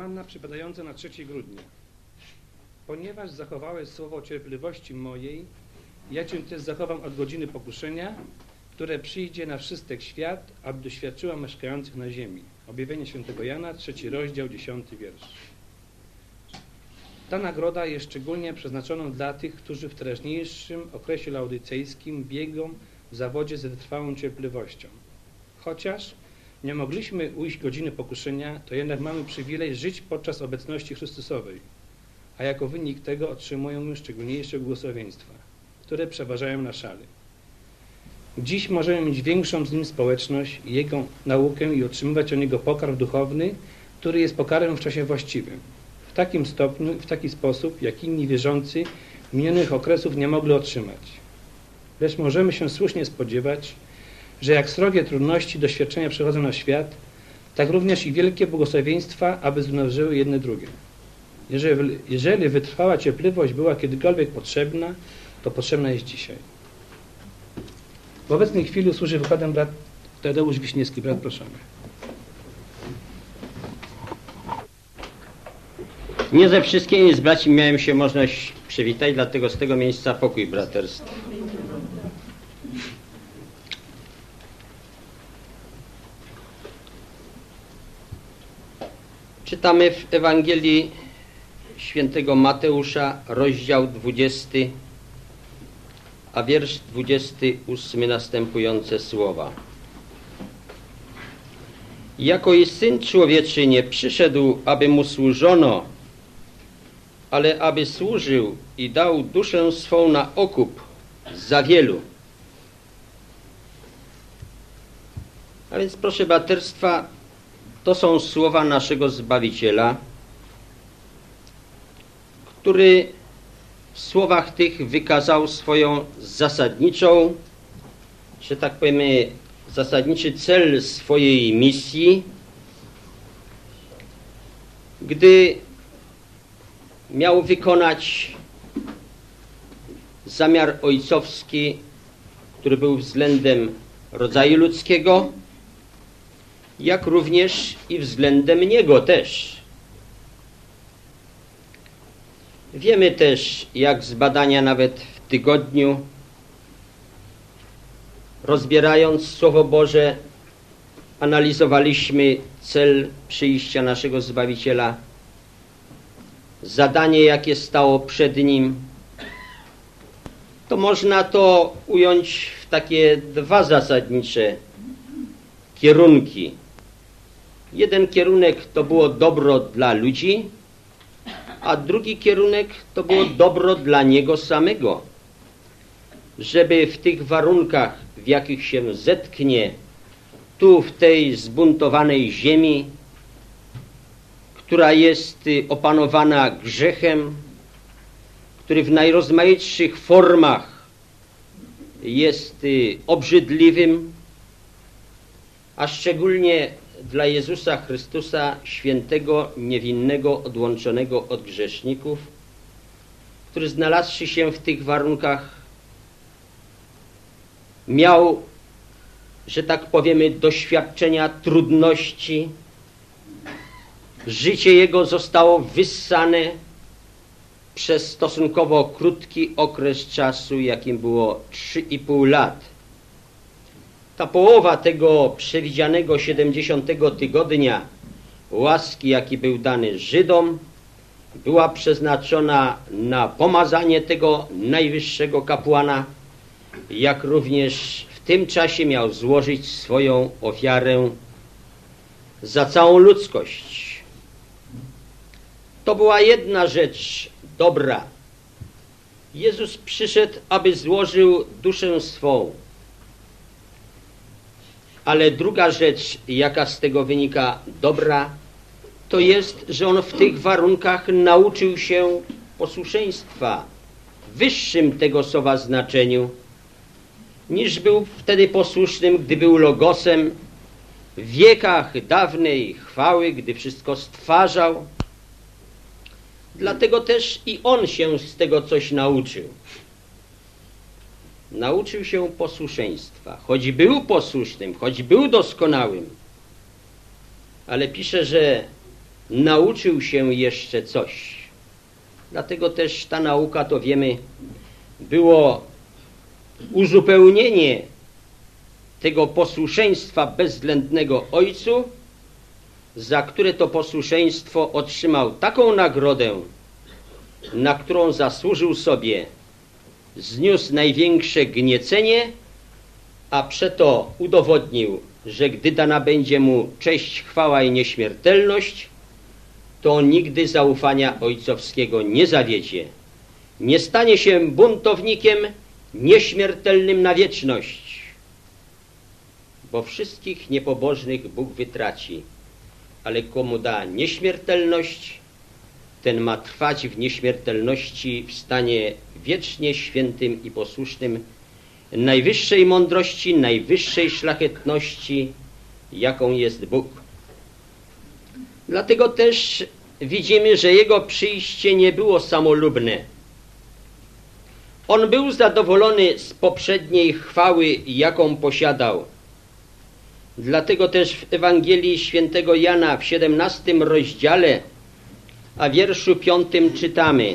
Joanna przypadająca na 3 grudnia. Ponieważ zachowałeś słowo cierpliwości mojej, ja Cię też zachowam od godziny pokuszenia, które przyjdzie na wszystek świat, aby doświadczyła mieszkających na ziemi. Objawienie świętego Jana, 3 rozdział, 10 wiersz. Ta nagroda jest szczególnie przeznaczona dla tych, którzy w teraźniejszym okresie laudycejskim biegą w zawodzie z wytrwałą cierpliwością. Chociaż nie mogliśmy ujść godziny pokuszenia, to jednak mamy przywilej żyć podczas obecności Chrystusowej, a jako wynik tego otrzymujemy szczególniejsze błogosławieństwa, które przeważają na szale. Dziś możemy mieć większą z Nim społeczność, Jego naukę i otrzymywać od Niego pokarm duchowny, który jest pokarmem w czasie właściwym. W takim stopniu i w taki sposób, jak inni wierzący minionych okresów nie mogli otrzymać. Lecz możemy się słusznie spodziewać, że jak srogie trudności, doświadczenia przychodzą na świat, tak również i wielkie błogosławieństwa, aby zmnożyły jedne drugie. Jeżeli wytrwała cierpliwość była kiedykolwiek potrzebna, to potrzebna jest dzisiaj. W obecnej chwili służy wykładem brat Tadeusz Wiśniewski. Brat, proszemy. Nie ze wszystkimi z braci miałem się możliwość przywitać, dlatego z tego miejsca pokój braterstwa. Czytamy w Ewangelii świętego Mateusza, rozdział 20, a wiersz 28 następujące słowa. Jako i Syn Człowieczy nie przyszedł, aby Mu służono, ale aby służył i dał duszę swą na okup za wielu. A więc proszę braterstwa, to są słowa naszego Zbawiciela, który w słowach tych wykazał swoją zasadniczą, że tak powiemy, zasadniczy cel swojej misji, gdy miał wykonać zamiar ojcowski, który był względem rodzaju ludzkiego, jak również i względem Niego też. Wiemy też, jak z badania nawet w tygodniu, rozbierając Słowo Boże, analizowaliśmy cel przyjścia naszego Zbawiciela, zadanie, jakie stało przed Nim. To można to ująć w takie 2 zasadnicze kierunki. Jeden kierunek to było dobro dla ludzi, a drugi kierunek to było dobro dla Niego samego. Żeby w tych warunkach, w jakich się zetknie, tu w tej zbuntowanej ziemi, która jest opanowana grzechem, który w najrozmaitszych formach jest obrzydliwym, a szczególnie dla Jezusa Chrystusa, świętego, niewinnego, odłączonego od grzeszników, który znalazłszy się w tych warunkach, miał, że tak powiemy, doświadczenia trudności. Życie jego zostało wyssane przez stosunkowo krótki okres czasu, jakim było 3,5 lat. Ta połowa tego przewidzianego 70 tygodnia łaski, jaki był dany Żydom, była przeznaczona na pomazanie tego najwyższego kapłana, jak również w tym czasie miał złożyć swoją ofiarę za całą ludzkość. To była jedna rzecz dobra. Jezus przyszedł, aby złożył duszę swą. Ale druga rzecz, jaka z tego wynika dobra, to jest, że On w tych warunkach nauczył się posłuszeństwa w wyższym tego słowa znaczeniu, niż był wtedy posłusznym, gdy był Logosem w wiekach dawnej chwały, gdy wszystko stwarzał. Dlatego też i On się z tego coś nauczył. Nauczył się posłuszeństwa, choć był posłusznym, choć był doskonałym, ale pisze, że nauczył się jeszcze coś. Dlatego też ta nauka, to wiemy, było uzupełnienie tego posłuszeństwa bezwzględnego Ojcu, za które to posłuszeństwo otrzymał taką nagrodę, na którą zasłużył sobie, zniósł największe gniecenie, a przeto udowodnił, że gdy dana będzie mu cześć, chwała i nieśmiertelność, to on nigdy zaufania ojcowskiego nie zawiedzie. Nie stanie się buntownikiem nieśmiertelnym na wieczność, bo wszystkich niepobożnych Bóg wytraci, ale komu da nieśmiertelność, ten ma trwać w nieśmiertelności w stanie wiecznie świętym i posłusznym najwyższej mądrości, najwyższej szlachetności, jaką jest Bóg. Dlatego też widzimy, że Jego przyjście nie było samolubne. On był zadowolony z poprzedniej chwały, jaką posiadał. Dlatego też w Ewangelii świętego Jana w 17 rozdziale, a wierszu 5 czytamy,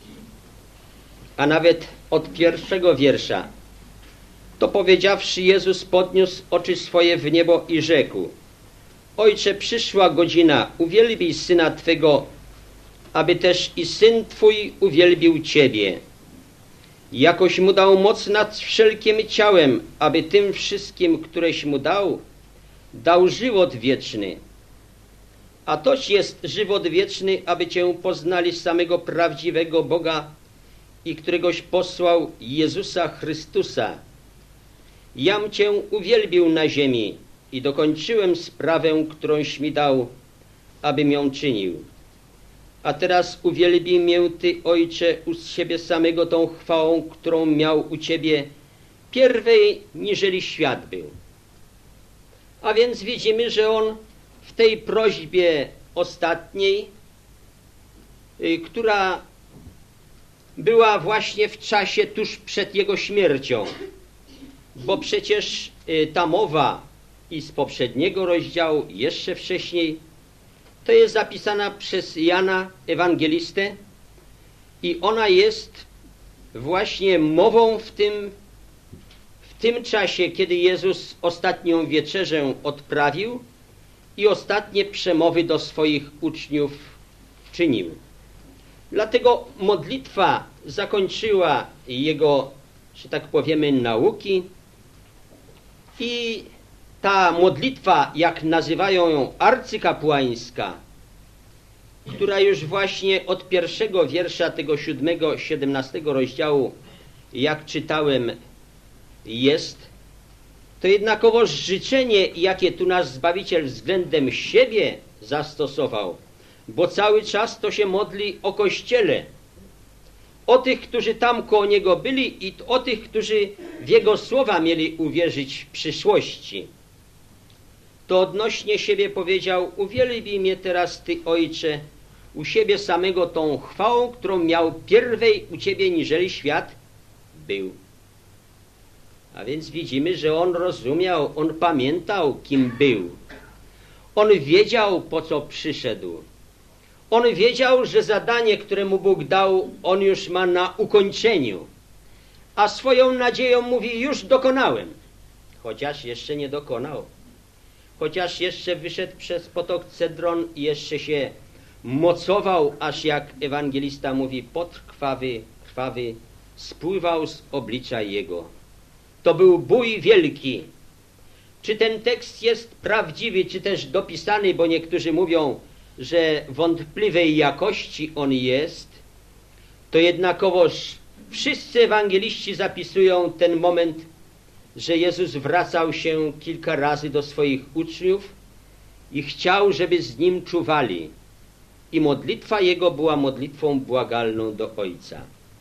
a nawet od pierwszego wiersza: to powiedziawszy, Jezus podniósł oczy swoje w niebo i rzekł: Ojcze, przyszła godzina, uwielbij Syna Twego, aby też i Syn Twój uwielbił Ciebie. Jakoś Mu dał moc nad wszelkim ciałem, aby tym wszystkim, któreś Mu dał żywot wieczny. A toć jest żywot wieczny, aby Cię poznali samego prawdziwego Boga i któregoś posłał, Jezusa Chrystusa. Jam Cię uwielbił na ziemi i dokończyłem sprawę, którąś mi dał, abym ją czynił. A teraz uwielbij mię Ty, Ojcze, u siebie samego tą chwałą, którą miał u Ciebie pierwej, niżeli świat był. A więc widzimy, że on w tej prośbie ostatniej, która była właśnie w czasie tuż przed jego śmiercią, bo przecież ta mowa i z poprzedniego rozdziału, jeszcze wcześniej, to jest zapisana przez Jana Ewangelistę i ona jest właśnie mową w tym czasie, kiedy Jezus ostatnią wieczerzę odprawił i ostatnie przemowy do swoich uczniów czynił. Dlatego modlitwa zakończyła jego, że tak powiemy, nauki i ta modlitwa, jak nazywają ją, arcykapłańska, która już właśnie od pierwszego wiersza tego 17 rozdziału, jak czytałem, jest, to jednakowoż życzenie, jakie tu nasz Zbawiciel względem siebie zastosował, bo cały czas to się modli o Kościele, o tych, którzy tam koło Niego byli i o tych, którzy w Jego słowa mieli uwierzyć w przyszłości. To odnośnie siebie powiedział: uwielbij mnie teraz Ty, Ojcze, u siebie samego tą chwałą, którą miał pierwej u Ciebie, niżeli świat był. A więc widzimy, że on rozumiał, on pamiętał, kim był. On wiedział, po co przyszedł. On wiedział, że zadanie, które mu Bóg dał, on już ma na ukończeniu. A swoją nadzieją mówi: już dokonałem. Chociaż jeszcze nie dokonał. Chociaż jeszcze wyszedł przez potok Cedron i jeszcze się mocował, aż jak ewangelista mówi, pot krwawy spływał z oblicza jego. To był bój wielki. Czy ten tekst jest prawdziwy, czy też dopisany, bo niektórzy mówią, że wątpliwej jakości on jest, to jednakowoż wszyscy ewangeliści zapisują ten moment, że Jezus wracał się kilka razy do swoich uczniów i chciał, żeby z Nim czuwali. I modlitwa Jego była modlitwą błagalną do Ojca.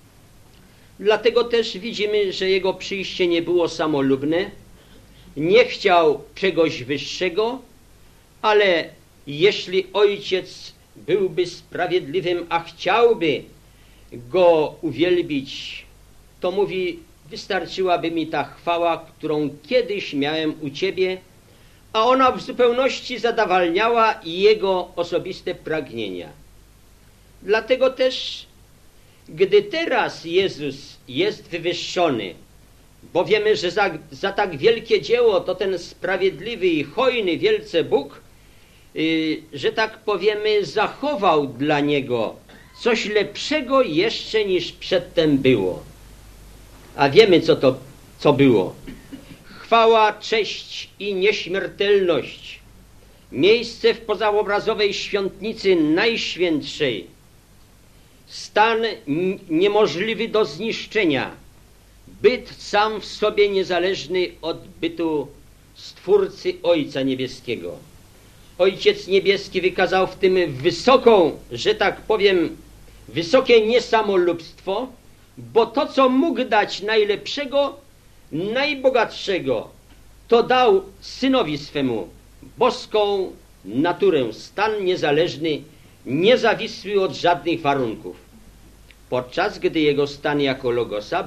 Dlatego też widzimy, że Jego przyjście nie było samolubne, nie chciał czegoś wyższego, ale jeśli Ojciec byłby sprawiedliwym, a chciałby Go uwielbić, to mówi: wystarczyłaby mi ta chwała, którą kiedyś miałem u Ciebie, a ona w zupełności zadowalniała jego osobiste pragnienia. Dlatego też, gdy teraz Jezus jest wywyższony, bo wiemy, że za tak wielkie dzieło to ten sprawiedliwy i hojny wielce Bóg, że tak powiemy, zachował dla niego coś lepszego jeszcze niż przedtem było. A wiemy, co było. Chwała, cześć i nieśmiertelność. Miejsce w pozaobrazowej świątnicy najświętszej. Stan niemożliwy do zniszczenia. Byt sam w sobie niezależny od bytu Stwórcy Ojca Niebieskiego. Ojciec Niebieski wykazał w tym wysoką, że tak powiem, wysokie niesamolubstwo, bo to, co mógł dać najlepszego, najbogatszego, to dał Synowi swemu boską naturę, stan niezależny, niezawisły od żadnych warunków. Podczas gdy jego stan jako Logosa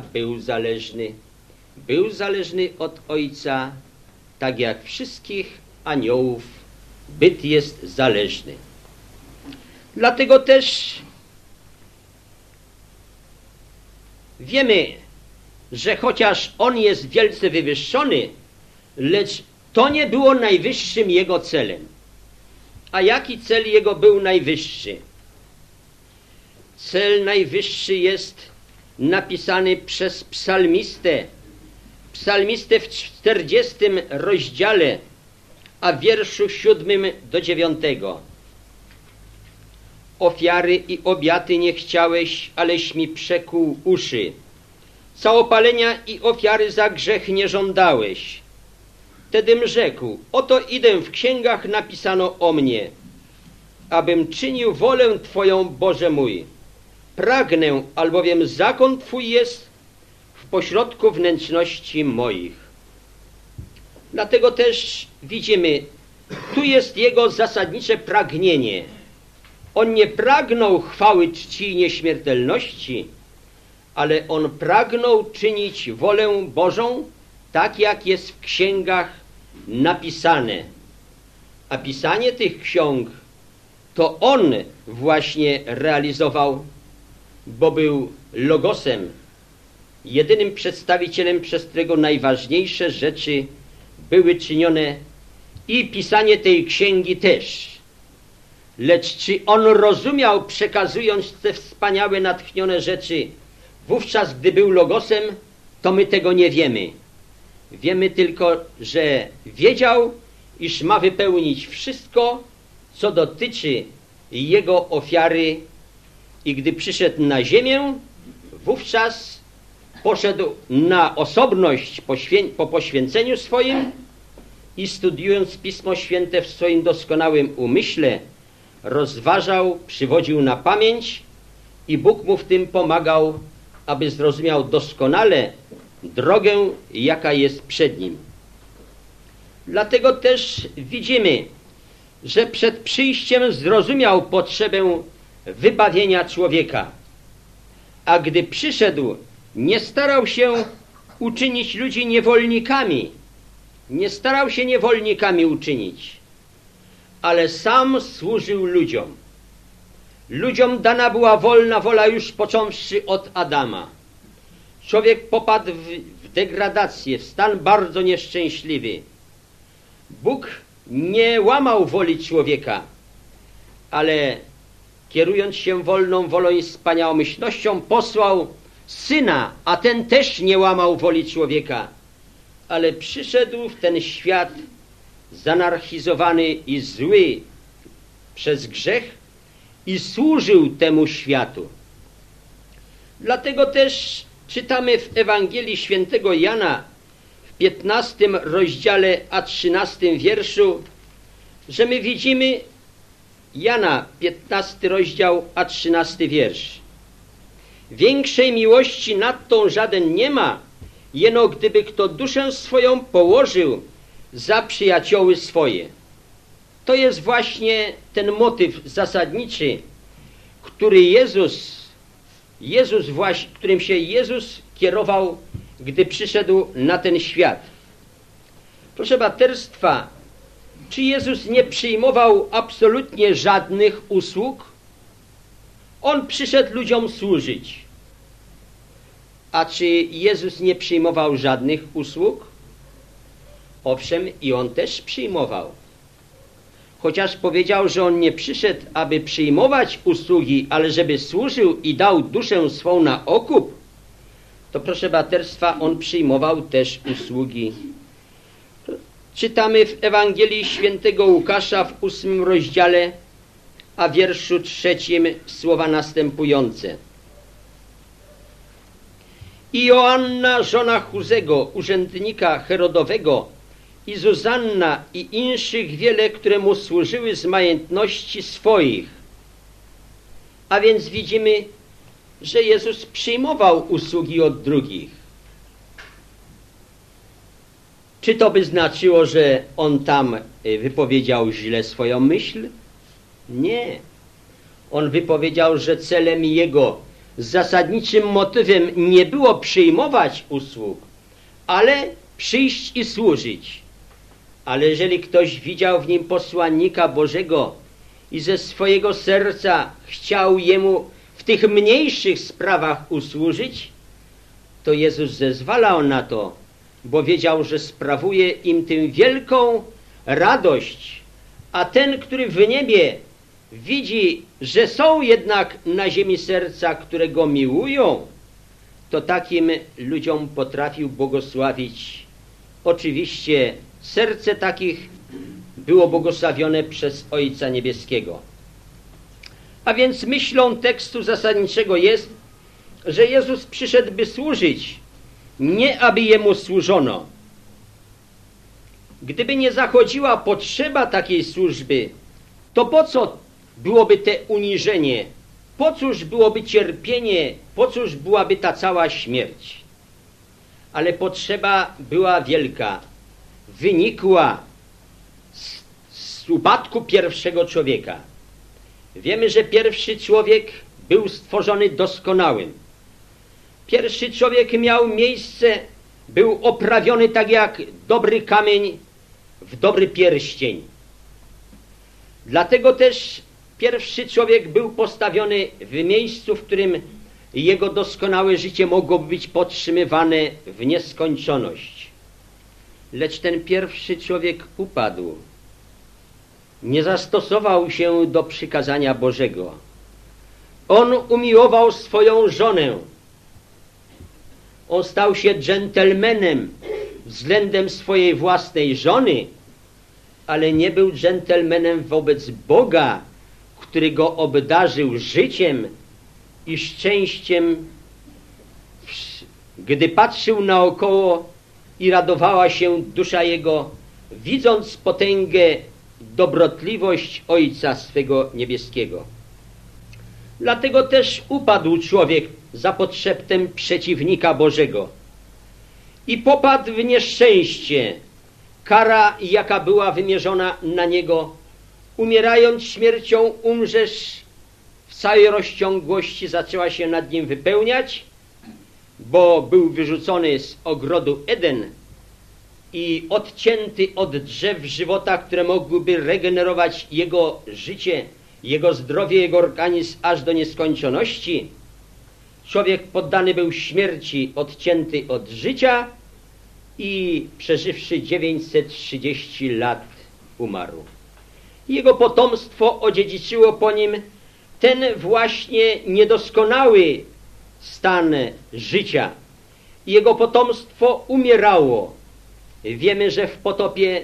był zależny od Ojca, tak jak wszystkich aniołów, byt jest zależny. Dlatego też wiemy, że chociaż on jest wielce wywyższony, lecz to nie było najwyższym jego celem. A jaki cel jego był najwyższy? Cel najwyższy jest napisany przez psalmistę w 40 rozdziale, a w wierszu 7 do 9. Ofiary i obiaty nie chciałeś, aleś mi przekuł uszy. Całopalenia i ofiary za grzech nie żądałeś. Wtedym rzekł, oto idę, w księgach napisano o mnie, abym czynił wolę Twoją, Boże mój. Pragnę, albowiem zakon Twój jest w pośrodku wnętrzności moich. Dlatego też widzimy, tu jest jego zasadnicze pragnienie. On nie pragnął chwały, czci i nieśmiertelności, ale on pragnął czynić wolę Bożą, tak jak jest w księgach napisane. A pisanie tych ksiąg to on właśnie realizował, bo był Logosem, jedynym przedstawicielem, przez którego najważniejsze rzeczy były czynione, i pisanie tej księgi też. Lecz czy on rozumiał, przekazując te wspaniałe, natchnione rzeczy, wówczas, gdy był Logosem, to my tego nie wiemy. Wiemy tylko, że wiedział, iż ma wypełnić wszystko, co dotyczy jego ofiary, i gdy przyszedł na ziemię, wówczas poszedł na osobność po poświęceniu swoim i studiując Pismo Święte w swoim doskonałym umyśle, rozważał, przywodził na pamięć i Bóg mu w tym pomagał, aby zrozumiał doskonale drogę, jaka jest przed nim. Dlatego też widzimy, że przed przyjściem zrozumiał potrzebę wybawienia człowieka, a gdy przyszedł, nie starał się uczynić ludzi niewolnikami, uczynić, ale sam służył ludziom. Ludziom dana była wolna wola już począwszy od Adama. Człowiek popadł w degradację, w stan bardzo nieszczęśliwy. Bóg nie łamał woli człowieka, ale kierując się wolną wolą i wspaniałomyślnością, posłał Syna, a ten też nie łamał woli człowieka, ale przyszedł w ten świat zanarchizowany i zły przez grzech i służył temu światu. Dlatego też czytamy w Ewangelii Świętego Jana w 15 rozdziale, a 13 wierszu, że my widzimy Jana, 15 rozdział, a 13 wiersz. Większej miłości nad tą żaden nie ma, jeno gdyby kto duszę swoją położył za przyjacioły swoje. To jest właśnie ten motyw zasadniczy, którym się Jezus kierował, gdy przyszedł na ten świat. Proszę braterstwa, Czy Jezus nie przyjmował absolutnie żadnych usług? On przyszedł ludziom służyć. A czy Jezus nie przyjmował żadnych usług? Owszem, i On też przyjmował. Chociaż powiedział, że On nie przyszedł, aby przyjmować usługi, ale żeby służył i dał duszę swą na okup, to proszę braterstwa, On przyjmował też usługi. Czytamy w Ewangelii Świętego Łukasza w 8 rozdziale, a wierszu 3 słowa następujące. I Joanna, żona Chuzego, urzędnika Herodowego, i Zuzanna i inszych wiele, które mu służyły z majątności swoich. A więc widzimy, że Jezus przyjmował usługi od drugich. Czy to by znaczyło, że On tam wypowiedział źle swoją myśl? Nie. On wypowiedział, że celem Jego, zasadniczym motywem nie było przyjmować usług, ale przyjść i służyć. Ale jeżeli ktoś widział w nim posłannika Bożego i ze swojego serca chciał Jemu w tych mniejszych sprawach usłużyć, to Jezus zezwalał na to, bo wiedział, że sprawuje im tym wielką radość. A ten, który w niebie widzi, że są jednak na ziemi serca, które Go miłują, to takim ludziom potrafił błogosławić. Oczywiście serce takich było błogosławione przez Ojca Niebieskiego. A więc myślą tekstu zasadniczego jest, że Jezus przyszedł, by służyć, nie aby Jemu służono. Gdyby nie zachodziła potrzeba takiej służby, to po co byłoby te uniżenie? Po cóż byłoby cierpienie? Po cóż byłaby ta cała śmierć? Ale potrzeba była wielka. Wynikła z upadku pierwszego człowieka. Wiemy, że pierwszy człowiek był stworzony doskonałym. Pierwszy człowiek miał miejsce, był oprawiony tak jak dobry kamień w dobry pierścień. Dlatego też pierwszy człowiek był postawiony w miejscu, w którym jego doskonałe życie mogło być podtrzymywane w nieskończoność. Lecz ten pierwszy człowiek upadł. Nie zastosował się do przykazania Bożego. On umiłował swoją żonę. On stał się dżentelmenem względem swojej własnej żony, ale nie był dżentelmenem wobec Boga, który go obdarzył życiem i szczęściem. Gdy patrzył naokoło i radowała się dusza jego, widząc potęgę, dobrotliwość Ojca swego niebieskiego. Dlatego też upadł człowiek za podszeptem przeciwnika Bożego i popadł w nieszczęście. Kara, jaka była wymierzona na niego, umierając śmiercią umrzesz, w całej rozciągłości zaczęła się nad nim wypełniać, bo był wyrzucony z ogrodu Eden i odcięty od drzew żywota, które mogłyby regenerować jego życie, jego zdrowie, jego organizm aż do nieskończoności. Człowiek poddany był śmierci, odcięty od życia i przeżywszy 930 lat umarł. Jego potomstwo odziedziczyło po nim ten właśnie niedoskonały stan życia. Jego potomstwo umierało. Wiemy, że w potopie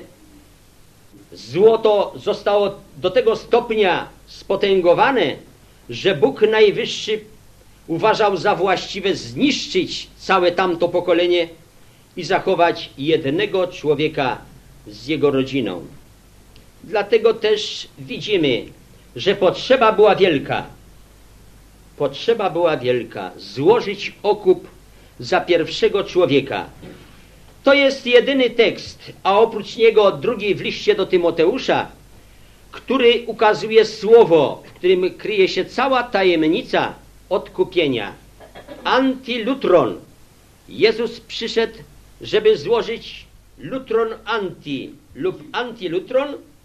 złoto zostało do tego stopnia spotęgowane, że Bóg Najwyższy uważał za właściwe zniszczyć całe tamto pokolenie i zachować jednego człowieka z jego rodziną. Dlatego też widzimy, że potrzeba była wielka. Potrzeba była wielka. Złożyć okup za pierwszego człowieka. To jest jedyny tekst, a oprócz niego drugi w liście do Tymoteusza, który ukazuje słowo, w którym kryje się cała tajemnica odkupienia. Antilutron. Jezus przyszedł, żeby złożyć lutron anti lub antilutron,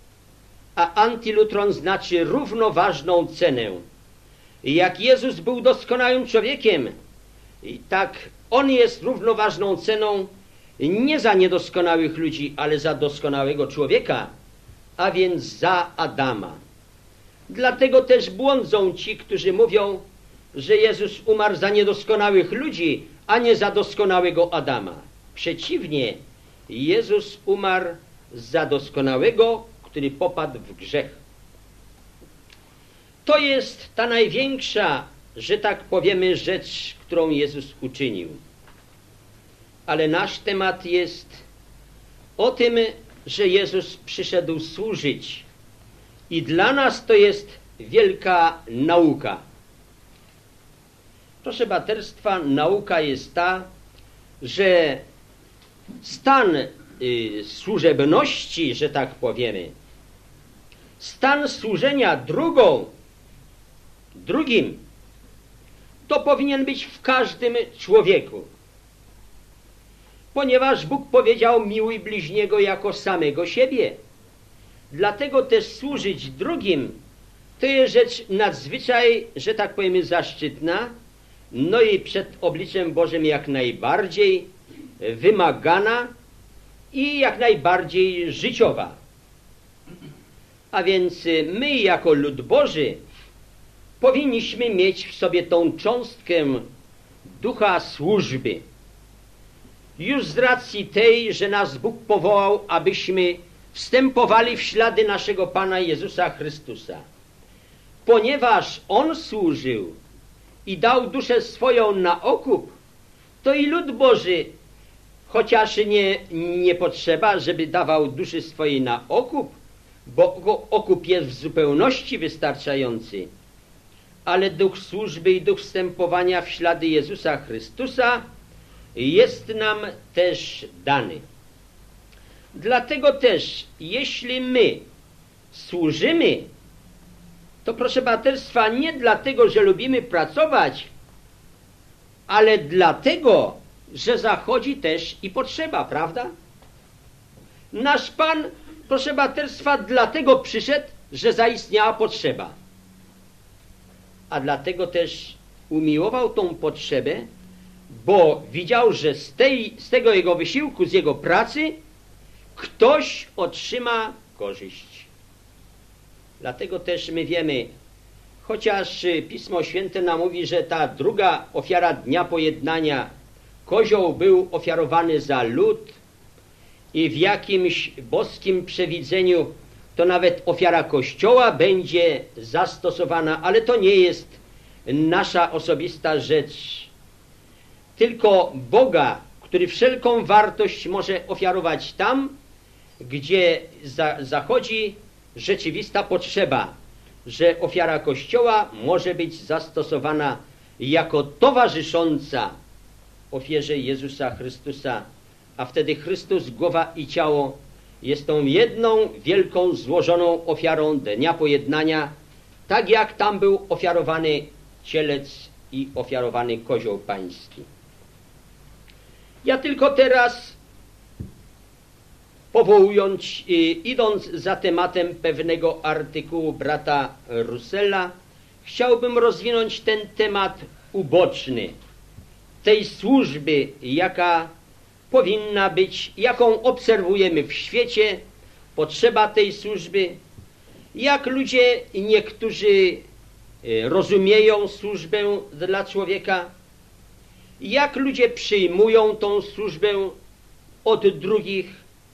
a antylutron znaczy równoważną cenę. Jak Jezus był doskonałym człowiekiem, tak On jest równoważną ceną nie za niedoskonałych ludzi, ale za doskonałego człowieka, a więc za Adama. Dlatego też błądzą ci, którzy mówią, że Jezus umarł za niedoskonałych ludzi, a nie za doskonałego Adama. Przeciwnie, Jezus umarł za doskonałego, który popadł w grzech. To jest ta największa, że tak powiemy, rzecz, którą Jezus uczynił. Ale nasz temat jest o tym, że Jezus przyszedł służyć. I dla nas to jest wielka nauka. Proszę braterstwa, nauka jest ta, że stan służebności, że tak powiemy, stan służenia drugim, to powinien być w każdym człowieku. Ponieważ Bóg powiedział: miłuj bliźniego jako samego siebie. Dlatego też służyć drugim to jest rzecz nadzwyczaj, że tak powiemy, zaszczytna, no i przed obliczem Bożym jak najbardziej wymagana i jak najbardziej życiowa. A więc my jako lud Boży powinniśmy mieć w sobie tą cząstkę ducha służby. Już z racji tej, że nas Bóg powołał, abyśmy wstępowali w ślady naszego Pana Jezusa Chrystusa. Ponieważ On służył i dał duszę swoją na okup, to i lud Boży, chociaż nie potrzeba, żeby dawał duszy swojej na okup, bo okup jest w zupełności wystarczający, ale duch służby i duch wstępowania w ślady Jezusa Chrystusa jest nam też dany. Dlatego też, jeśli my służymy, to proszę braterstwa, nie dlatego, że lubimy pracować, ale dlatego, że zachodzi też i potrzeba, prawda? Nasz Pan, proszę braterstwa, dlatego przyszedł, że zaistniała potrzeba. A dlatego też umiłował tą potrzebę, bo widział, że z tego jego wysiłku, z jego pracy ktoś otrzyma korzyść. Dlatego też my wiemy, chociaż Pismo Święte nam mówi, że ta druga ofiara Dnia Pojednania, kozioł był ofiarowany za lud i w jakimś boskim przewidzeniu to nawet ofiara Kościoła będzie zastosowana, ale to nie jest nasza osobista rzecz. Tylko Boga, który wszelką wartość może ofiarować tam, gdzie zachodzi rzeczywista potrzeba, że ofiara Kościoła może być zastosowana jako towarzysząca ofierze Jezusa Chrystusa, a wtedy Chrystus, głowa i ciało, jest tą jedną wielką złożoną ofiarą Dnia Pojednania, tak jak tam był ofiarowany cielec i ofiarowany kozioł pański. Ja tylko teraz, idąc za tematem pewnego artykułu brata Russella, chciałbym rozwinąć ten temat uboczny tej służby, jaka powinna być, jaką obserwujemy w świecie, potrzeba tej służby, jak ludzie niektórzy rozumieją służbę dla człowieka, jak ludzie przyjmują tą służbę od drugich.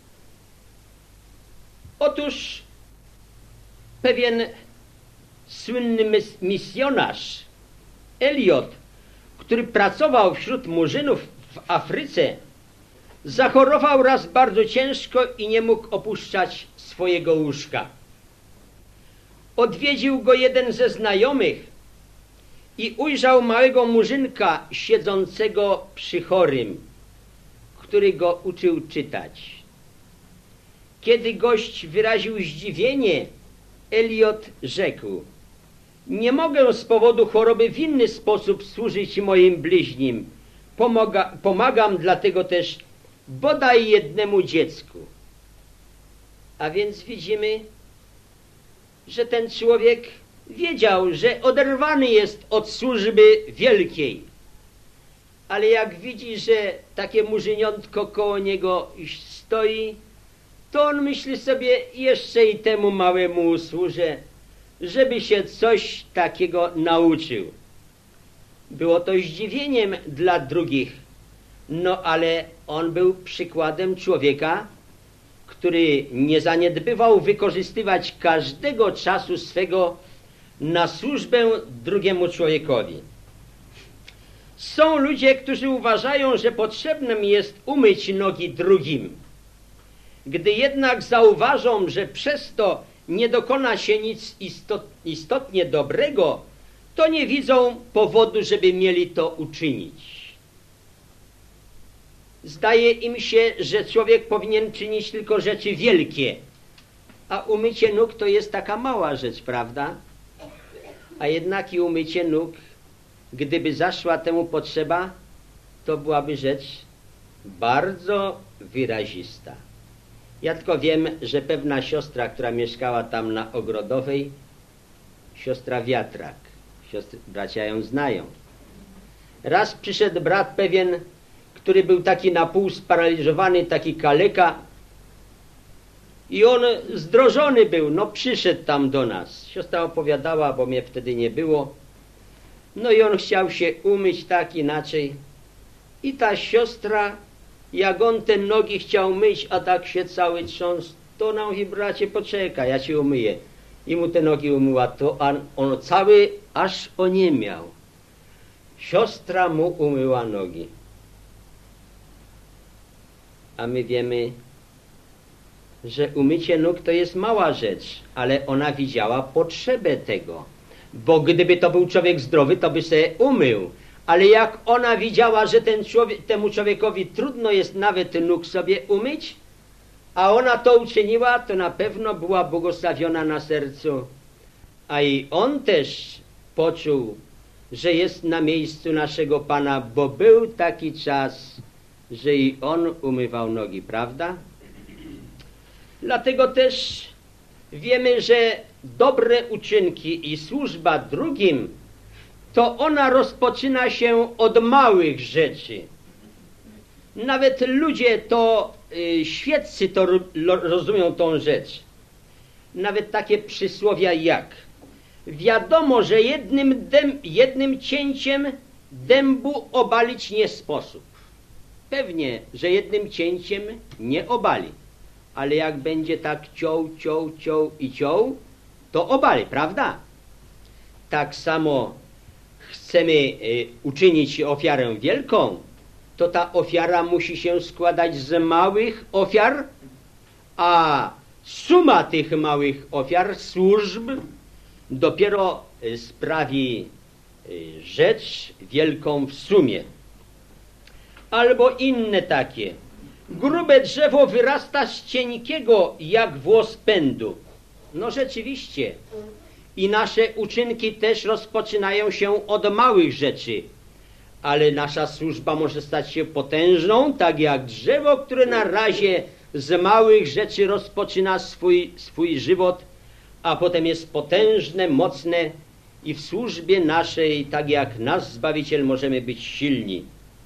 Otóż pewien słynny misjonarz Eliot, który pracował wśród murzynów w Afryce, zachorował raz bardzo ciężko i nie mógł opuszczać swojego łóżka. Odwiedził go jeden ze znajomych i ujrzał małego murzynka siedzącego przy chorym, który go uczył czytać. Kiedy gość wyraził zdziwienie, Eliot rzekł: nie mogę z powodu choroby w inny sposób służyć moim bliźnim. Pomagam dlatego też bodaj jednemu dziecku. A więc widzimy, że ten człowiek wiedział, że oderwany jest od służby wielkiej. Ale jak widzi, że takie murzyniątko koło niego stoi, to on myśli sobie, jeszcze i temu małemu usłużę, żeby się coś takiego nauczył. Było to zdziwieniem dla drugich, no ale on był przykładem człowieka, który nie zaniedbywał wykorzystywać każdego czasu swego na służbę drugiemu człowiekowi. Są ludzie, którzy uważają, że potrzebnym jest umyć nogi drugim. Gdy jednak zauważą, że przez to nie dokona się nic istotnie dobrego, to nie widzą powodu, żeby mieli to uczynić. Zdaje im się, że człowiek powinien czynić tylko rzeczy wielkie, a umycie nóg to jest taka mała rzecz, prawda? A jednak i umycie nóg, gdyby zaszła temu potrzeba, to byłaby rzecz bardzo wyrazista. Ja tylko wiem, że pewna siostra, która mieszkała tam na Ogrodowej, siostra Wiatrak, bracia ją znają. Raz przyszedł brat pewien, który był taki na pół sparaliżowany, taki kaleka, i on zdrożony był, no przyszedł tam do nas. Siostra opowiadała, bo mnie wtedy nie było. No i on chciał się umyć tak inaczej. I ta siostra, jak on te nogi chciał myć, a tak się cały trząsł, to ona mówi, bracie, poczekaj, ja ci umyję. I mu te nogi umyła, to on cały aż oniemiał. Siostra mu umyła nogi. A my wiemy, że umycie nóg to jest mała rzecz, ale ona widziała potrzebę tego. Bo gdyby to był człowiek zdrowy, to by się umył. Ale jak ona widziała, że temu człowiekowi trudno jest nawet nóg sobie umyć, a ona to uczyniła, to na pewno była błogosławiona na sercu. A i on też poczuł, że jest na miejscu naszego Pana, bo był taki czas, że i on umywał nogi, prawda? Dlatego też wiemy, że dobre uczynki i służba drugim, to ona rozpoczyna się od małych rzeczy. Nawet ludzie to, świeccy to rozumią tą rzecz. Nawet takie przysłowia jak: wiadomo, że jednym cięciem dębu obalić nie sposób. Pewnie, że jednym cięciem nie obali. Ale jak będzie tak ciął i ciął, to obali, prawda? Tak samo chcemy uczynić ofiarę wielką, to ta ofiara musi się składać z małych ofiar, a suma tych małych ofiar, służb, dopiero sprawi rzecz wielką w sumie. Albo inne takie. Grube drzewo wyrasta z cienkiego jak włos pędu. No rzeczywiście. I nasze uczynki też rozpoczynają się od małych rzeczy. Ale nasza służba może stać się potężną, tak jak drzewo, które na razie z małych rzeczy rozpoczyna swój żywot, a potem jest potężne, mocne i w służbie naszej, tak jak nasz Zbawiciel, możemy być silni.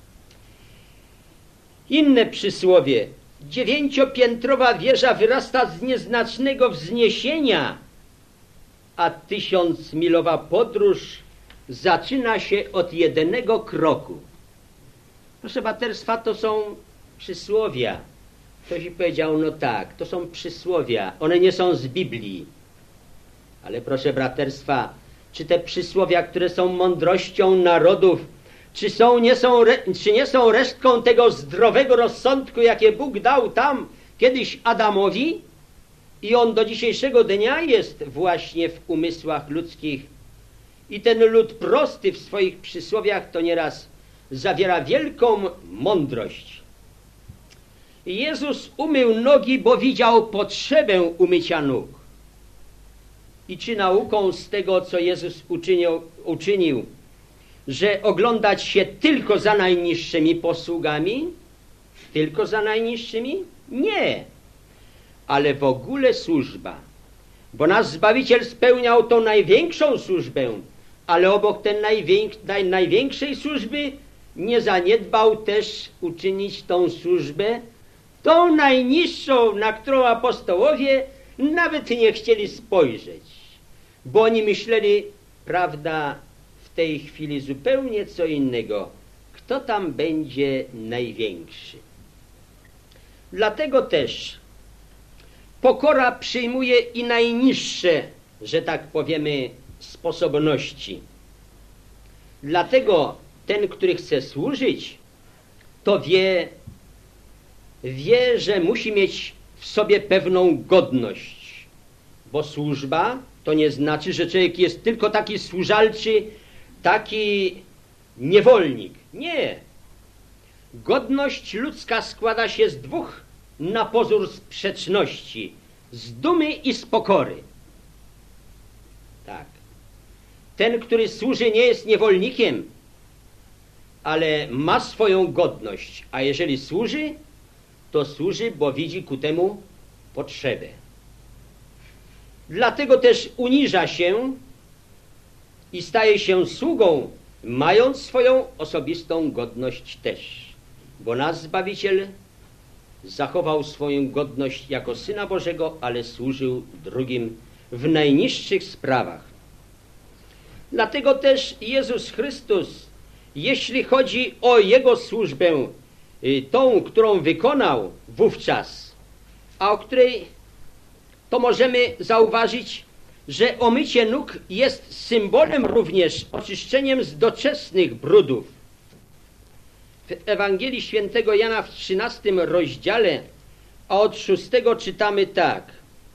Inne przysłowie. 9-piętrowa wieża wyrasta z nieznacznego wzniesienia, a 1000-milowa podróż zaczyna się od jednego kroku. Proszę braterstwa, to są przysłowia. Ktoś mi powiedział, no tak, to są przysłowia, one nie są z Biblii. Ale proszę braterstwa, czy te przysłowia, które są mądrością narodów, czy nie są resztką tego zdrowego rozsądku, jakie Bóg dał tam kiedyś Adamowi? I on do dzisiejszego dnia jest właśnie w umysłach ludzkich. I ten lud prosty w swoich przysłowiach to nieraz zawiera wielką mądrość. Jezus umył nogi, bo widział potrzebę umycia nóg. I czy nauką z tego, co Jezus uczynił, że oglądać się tylko za najniższymi posługami? Tylko za najniższymi? Nie. Ale w ogóle służba bo nasz Zbawiciel spełniał tą największą służbę, ale obok tej największej służby nie zaniedbał też uczynić tą służbę tą najniższą, na którą apostołowie nawet nie chcieli spojrzeć, bo oni myśleli, prawda, w tej chwili zupełnie co innego. Kto tam będzie największy? Dlatego też pokora przyjmuje i najniższe, że tak powiemy, sposobności. Dlatego ten, który chce służyć, to wie, że musi mieć w sobie pewną godność, bo służba to nie znaczy, że człowiek jest tylko taki służalczy, taki niewolnik. Nie. Godność ludzka składa się z dwóch na pozór sprzeczności, z dumy i z pokory. Tak. Ten, który służy, nie jest niewolnikiem, ale ma swoją godność, a jeżeli służy, to służy, bo widzi ku temu potrzebę. Dlatego też uniża się i staje się sługą, mając swoją osobistą godność też. Bo nasz Zbawiciel zachował swoją godność jako Syna Bożego, ale służył drugim w najniższych sprawach. Dlatego też Jezus Chrystus, jeśli chodzi o Jego służbę, tą, którą wykonał wówczas, a o której to możemy zauważyć, że omycie nóg jest symbolem również oczyszczeniem z doczesnych brudów. W Ewangelii Świętego Jana w 13 rozdziale, a od 6 czytamy tak.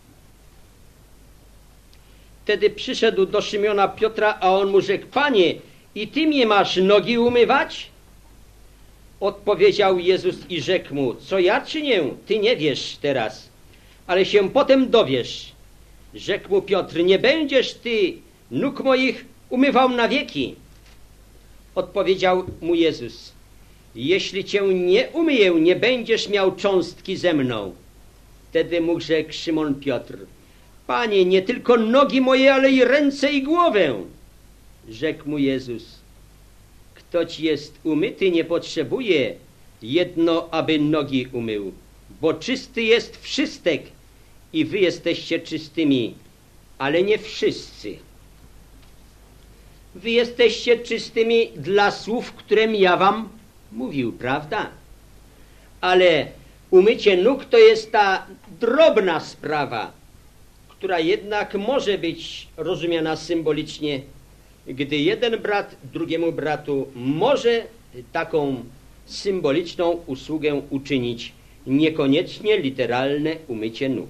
Wtedy przyszedł do Szymiona Piotra, a on mu rzekł: Panie, i ty mnie masz nogi umywać? Odpowiedział Jezus i rzekł mu: co ja czynię, ty nie wiesz teraz, ale się potem dowiesz. Rzekł mu Piotr: nie będziesz ty nóg moich umywał na wieki. Odpowiedział mu Jezus: jeśli cię nie umyję, nie będziesz miał cząstki ze mną. Wtedy mu rzekł Szymon Piotr: Panie, nie tylko nogi moje, ale i ręce i głowę. Rzekł mu Jezus: kto ci jest umyty, nie potrzebuje jedno, aby nogi umył, bo czysty jest wszystek i wy jesteście czystymi, ale nie wszyscy. Wy jesteście czystymi dla słów, którym ja wam mówił, prawda? Ale umycie nóg to jest ta drobna sprawa, która jednak może być rozumiana symbolicznie, gdy jeden brat drugiemu bratu może taką symboliczną usługę uczynić, niekoniecznie literalne umycie nóg.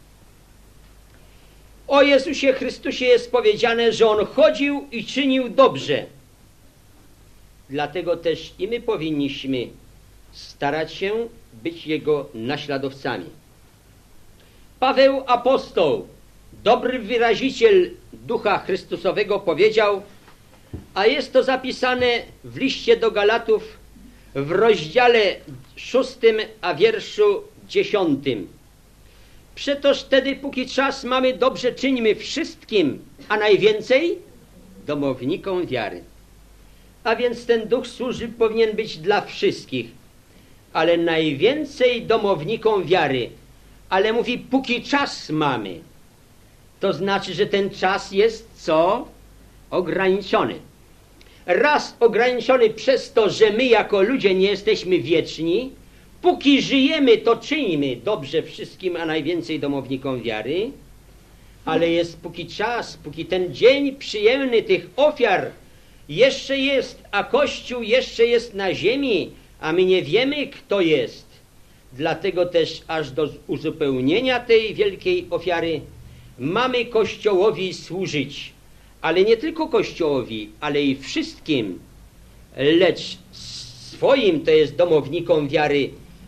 O Jezusie Chrystusie jest powiedziane, że On chodził i czynił dobrze. Dlatego też i my powinniśmy starać się być Jego naśladowcami. Paweł apostoł, dobry wyraziciel Ducha Chrystusowego, powiedział, a jest to zapisane w liście do Galatów w rozdziale 6, a wierszu 10. Przetoż wtedy, póki czas mamy, dobrze czyńmy wszystkim, a najwięcej domownikom wiary. A więc ten duch służby powinien być dla wszystkich, ale najwięcej domownikom wiary. Ale mówi, póki czas mamy. To znaczy, że ten czas jest co? Ograniczony. Raz ograniczony przez to, że my jako ludzie nie jesteśmy wieczni, póki żyjemy, to czyńmy dobrze wszystkim, a najwięcej domownikom wiary, ale jest póki czas, póki ten dzień przyjemny tych ofiar jeszcze jest, a Kościół jeszcze jest na ziemi, a my nie wiemy, kto jest. Dlatego też aż do uzupełnienia tej wielkiej ofiary mamy Kościołowi służyć, ale nie tylko Kościołowi, ale i wszystkim, lecz swoim, to jest domownikom wiary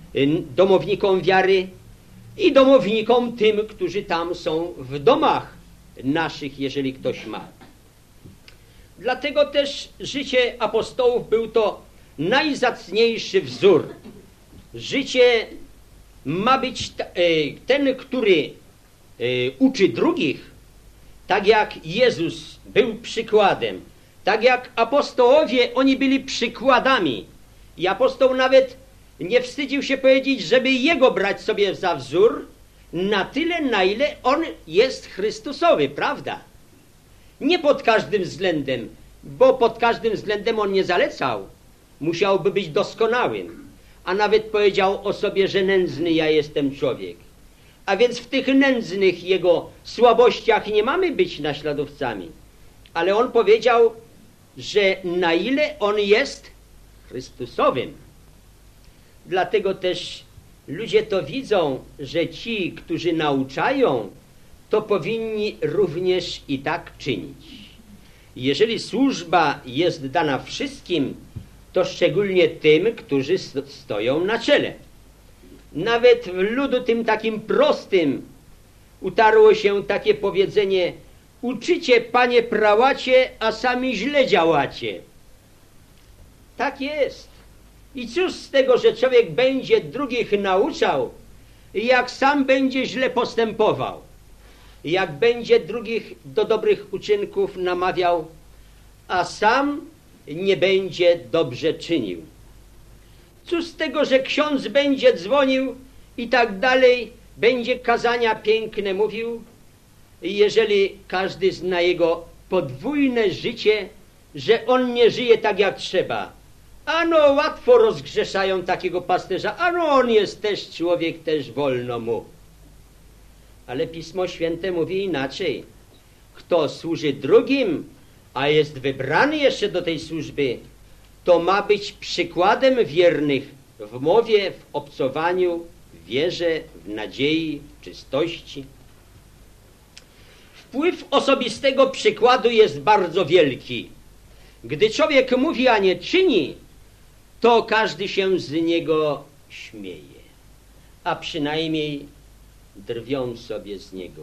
i domownikom tym, którzy tam są w domach naszych, jeżeli ktoś ma. Dlatego też życie apostołów był to najzacniejszy wzór. Życie ma być ten, który uczy drugich, tak jak Jezus był przykładem, tak jak apostołowie, oni byli przykładami. I apostoł nawet nie wstydził się powiedzieć, żeby jego brać sobie za wzór na tyle, na ile on jest Chrystusowy, prawda? Nie pod każdym względem, bo pod każdym względem on nie zalecał. Musiałby być doskonałym. A nawet powiedział o sobie, że nędzny ja jestem człowiek. A więc w tych nędznych jego słabościach nie mamy być naśladowcami. Ale on powiedział, że na ile on jest Chrystusowym. Dlatego też ludzie to widzą, że ci, którzy nauczają, to powinni również i tak czynić. Jeżeli służba jest dana wszystkim, to szczególnie tym, którzy stoją na czele. Nawet w ludu tym takim prostym utarło się takie powiedzenie: uczycie, panie prałacie, a sami źle działacie. Tak jest. I cóż z tego, że człowiek będzie drugich nauczał, jak sam będzie źle postępował, jak będzie drugich do dobrych uczynków namawiał, a sam nie będzie dobrze czynił. Cóż z tego, że ksiądz będzie dzwonił i tak dalej, będzie kazania piękne mówił, jeżeli każdy zna jego podwójne życie, że on nie żyje tak jak trzeba. Ano łatwo rozgrzeszają takiego pasterza, ano on jest też człowiek, też wolno mu. Ale Pismo Święte mówi inaczej. Kto służy drugim, a jest wybrany jeszcze do tej służby, to ma być przykładem wiernych w mowie, w obcowaniu, w wierze, w nadziei, w czystości. Wpływ osobistego przykładu jest bardzo wielki. Gdy człowiek mówi, a nie czyni, to każdy się z niego śmieje, a przynajmniej drwią sobie z niego.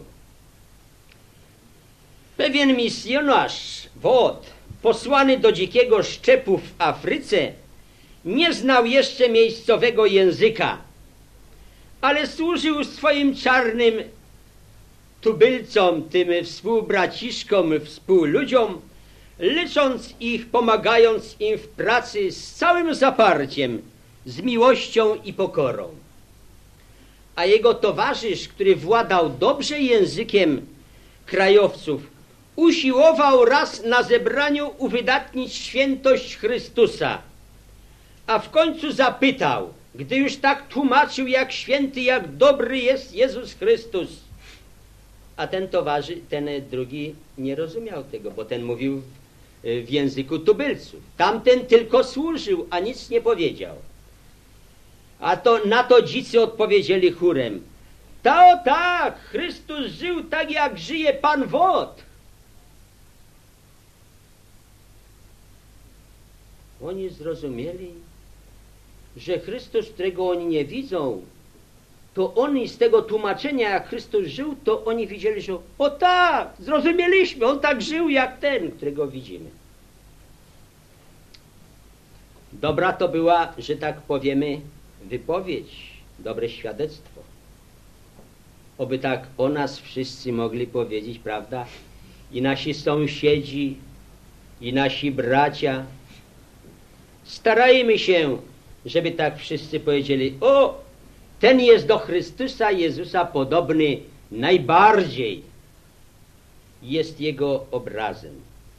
Pewien misjonarz, Wod, posłany do dzikiego szczepu w Afryce, nie znał jeszcze miejscowego języka, ale służył swoim czarnym tubylcom, tym współbraciszkom, współludziom, lecząc ich, pomagając im w pracy z całym zaparciem, z miłością i pokorą. A jego towarzysz, który władał dobrze językiem krajowców, usiłował raz na zebraniu uwydatnić świętość Chrystusa, a w końcu zapytał, gdy już tak tłumaczył, jak święty, jak dobry jest Jezus Chrystus. A ten drugi nie rozumiał tego, bo ten mówił w języku tubylców. Tamten tylko służył, a nic nie powiedział. A to na to dzicy odpowiedzieli chórem: tak, Chrystus żył tak, jak żyje Pan Wod. Oni zrozumieli, że Chrystus, którego oni nie widzą, to oni z tego tłumaczenia, jak Chrystus żył, to oni widzieli, że o tak, zrozumieliśmy, on tak żył jak ten, którego widzimy. Dobra to była, że tak powiemy, wypowiedź, dobre świadectwo. Oby tak o nas wszyscy mogli powiedzieć, prawda? I nasi sąsiedzi, i nasi bracia. Starajmy się, żeby tak wszyscy powiedzieli: o, ten jest do Chrystusa Jezusa podobny najbardziej. Jest Jego obrazem.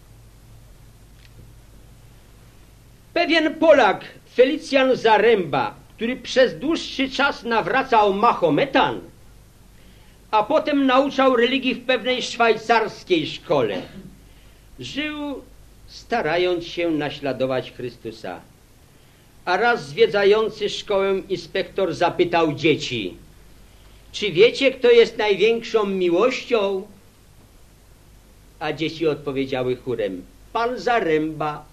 Pewien Polak, Felicjan Zaręba, który przez dłuższy czas nawracał Mahometan, a potem nauczał religii w pewnej szwajcarskiej szkole, żył starając się naśladować Chrystusa. A raz zwiedzający szkołę inspektor zapytał dzieci: czy wiecie, kto jest największą miłością? A dzieci odpowiedziały chórem: Pan Zaręba.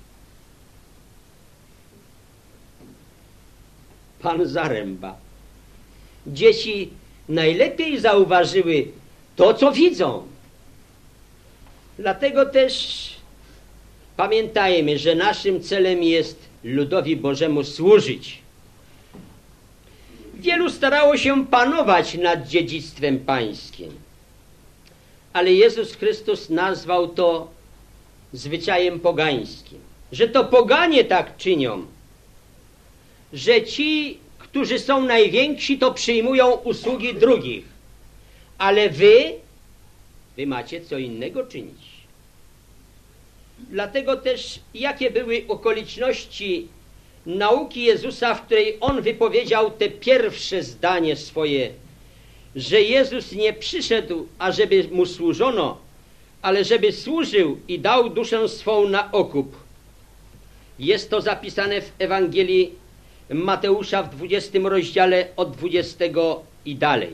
Pan Zaręba. Dzieci najlepiej zauważyły to, co widzą. Dlatego też pamiętajmy, że naszym celem jest ludowi Bożemu służyć. Wielu starało się panować nad dziedzictwem pańskim, ale Jezus Chrystus nazwał to zwyczajem pogańskim, że to poganie tak czynią, że ci, którzy są najwięksi, to przyjmują usługi drugich, ale wy macie co innego czynić. Dlatego też jakie były okoliczności nauki Jezusa, w której On wypowiedział te pierwsze zdanie swoje, że Jezus nie przyszedł, ażeby Mu służono, ale żeby służył i dał duszę swą na okup. Jest to zapisane w Ewangelii Mateusza w 20 rozdziale od 20 i dalej.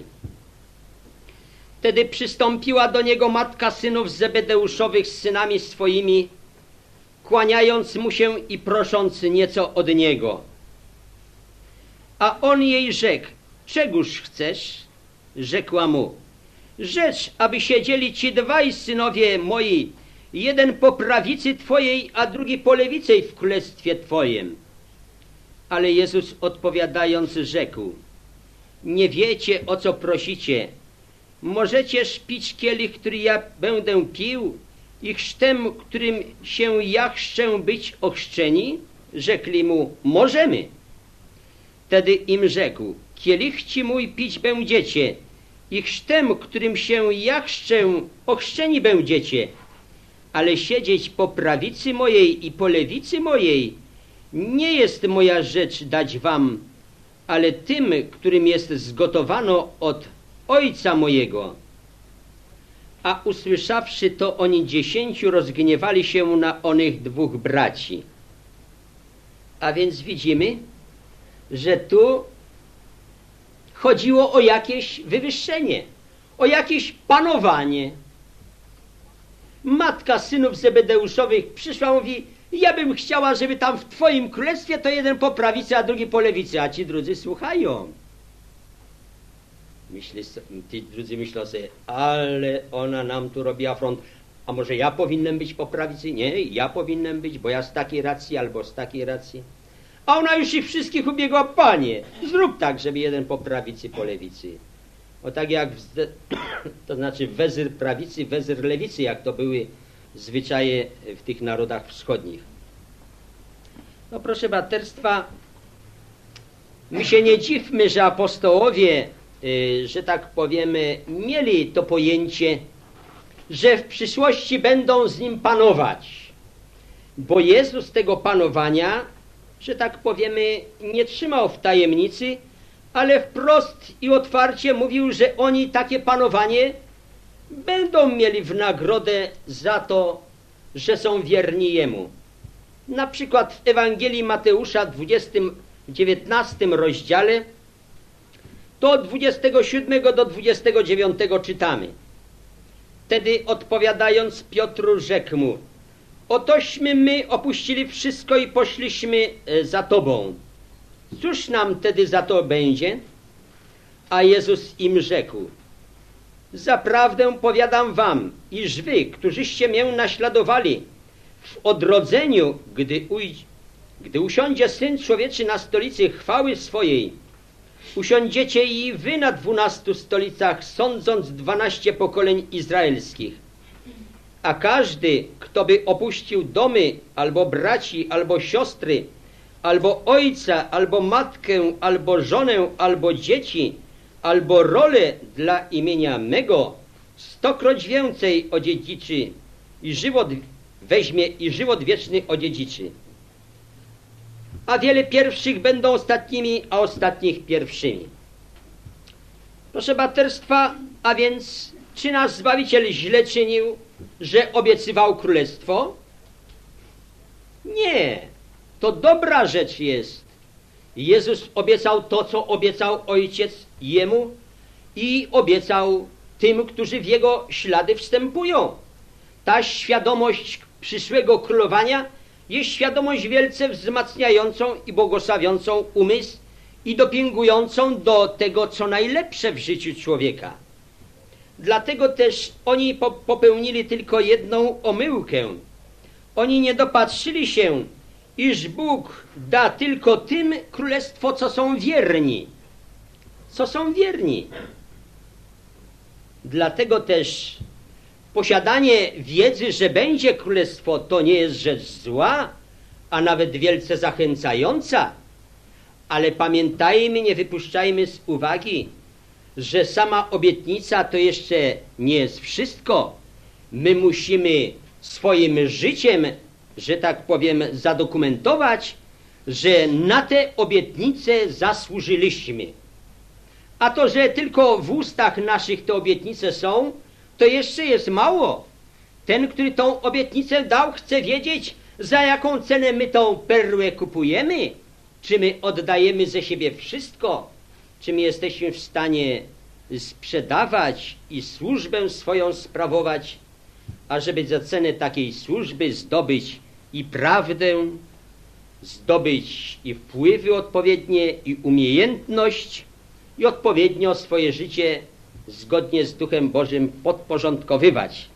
Wtedy przystąpiła do Niego matka synów Zebedeuszowych z synami swoimi, kłaniając Mu się i prosząc nieco od Niego. A On jej rzekł: czegóż chcesz? Rzekła Mu: rzecz, aby siedzieli ci dwaj synowie moi, jeden po prawicy Twojej, a drugi po lewicej w królestwie Twojem. Ale Jezus odpowiadając rzekł: nie wiecie, o co prosicie. Możecież pić kielich, który ja będę pił, i chrztem, którym się ja chrzczę, być ochrzczeni? Rzekli Mu: możemy. Wtedy im rzekł: kielich ci mój pić będziecie, i chrztem, którym się ja chrzczę, ochrzczeni będziecie, ale siedzieć po prawicy mojej i po lewicy mojej nie jest moja rzecz dać wam, ale tym, którym jest zgotowano od Ojca mojego. A usłyszawszy to, oni 10 rozgniewali się na onych dwóch braci. A więc widzimy, że tu chodziło o jakieś wywyższenie, o jakieś panowanie. Matka synów Zebedeuszowych przyszła i mówi: ja bym chciała, żeby tam w Twoim królestwie to jeden po prawicy, a drugi po lewicy. A ci drudzy słuchają. Ci drudzy myślą sobie: ale ona nam tu robi afront. A może ja powinienem być po prawicy? Nie, ja powinienem być, bo ja z takiej racji albo z takiej racji. A ona już ich wszystkich ubiegła: Panie, zrób tak, żeby jeden po prawicy, po lewicy. O tak jak, to znaczy wezyr prawicy, wezyr lewicy, jak to były zwyczaje w tych narodach wschodnich. No proszę braterstwa, my się nie dziwmy, że apostołowie, że tak powiemy, mieli to pojęcie, że w przyszłości będą z Nim panować. Bo Jezus tego panowania, że tak powiemy, nie trzymał w tajemnicy, ale wprost i otwarcie mówił, że oni takie panowanie będą mieli w nagrodę za to, że są wierni Jemu. Na przykład w Ewangelii Mateusza w 19 rozdziale to od 27 do 29 czytamy. Wtedy odpowiadając Piotru rzekł mu: otośmy my opuścili wszystko i poszliśmy za Tobą. Cóż nam tedy za to będzie? A Jezus im rzekł: zaprawdę powiadam wam, iż wy, którzyście mię naśladowali w odrodzeniu, gdy usiądzie Syn Człowieczy na stolicy chwały swojej, usiądziecie i wy na 12 stolicach, sądząc 12 pokoleń izraelskich. A każdy, kto by opuścił domy, albo braci, albo siostry, albo ojca, albo matkę, albo żonę, albo dzieci, albo rolę dla imienia mego, 100-kroć więcej odziedziczy i żywot weźmie i żywot wieczny odziedziczy. A wiele pierwszych będą ostatnimi, a ostatnich pierwszymi. Proszę braterstwa, a więc czy nasz Zbawiciel źle czynił, że obiecywał królestwo? Nie. To dobra rzecz jest. Jezus obiecał to, co obiecał Ojciec Jemu i obiecał tym, którzy w Jego ślady wstępują. Ta świadomość przyszłego królowania jest świadomość wielce wzmacniającą i błogosławiącą umysł i dopingującą do tego, co najlepsze w życiu człowieka. Dlatego też oni popełnili tylko jedną omyłkę. Oni nie dopatrzyli się, iż Bóg da tylko tym królestwo, co są wierni. co są wierni. Dlatego też posiadanie wiedzy, że będzie królestwo, to nie jest rzecz zła, a nawet wielce zachęcająca. Ale pamiętajmy, nie wypuszczajmy z uwagi, że sama obietnica to jeszcze nie jest wszystko. My musimy swoim życiem, że tak powiem, zadokumentować, że na te obietnice zasłużyliśmy. A to, że tylko w ustach naszych te obietnice są, to jeszcze jest mało. Ten, który tą obietnicę dał, chce wiedzieć, za jaką cenę my tą perłę kupujemy. Czy my oddajemy ze siebie wszystko? Czy my jesteśmy w stanie sprzedawać i służbę swoją sprawować, ażeby za cenę takiej służby zdobyć i prawdę, zdobyć i wpływy odpowiednie, i umiejętność, i odpowiednio swoje życie zgodnie z Duchem Bożym podporządkowywać.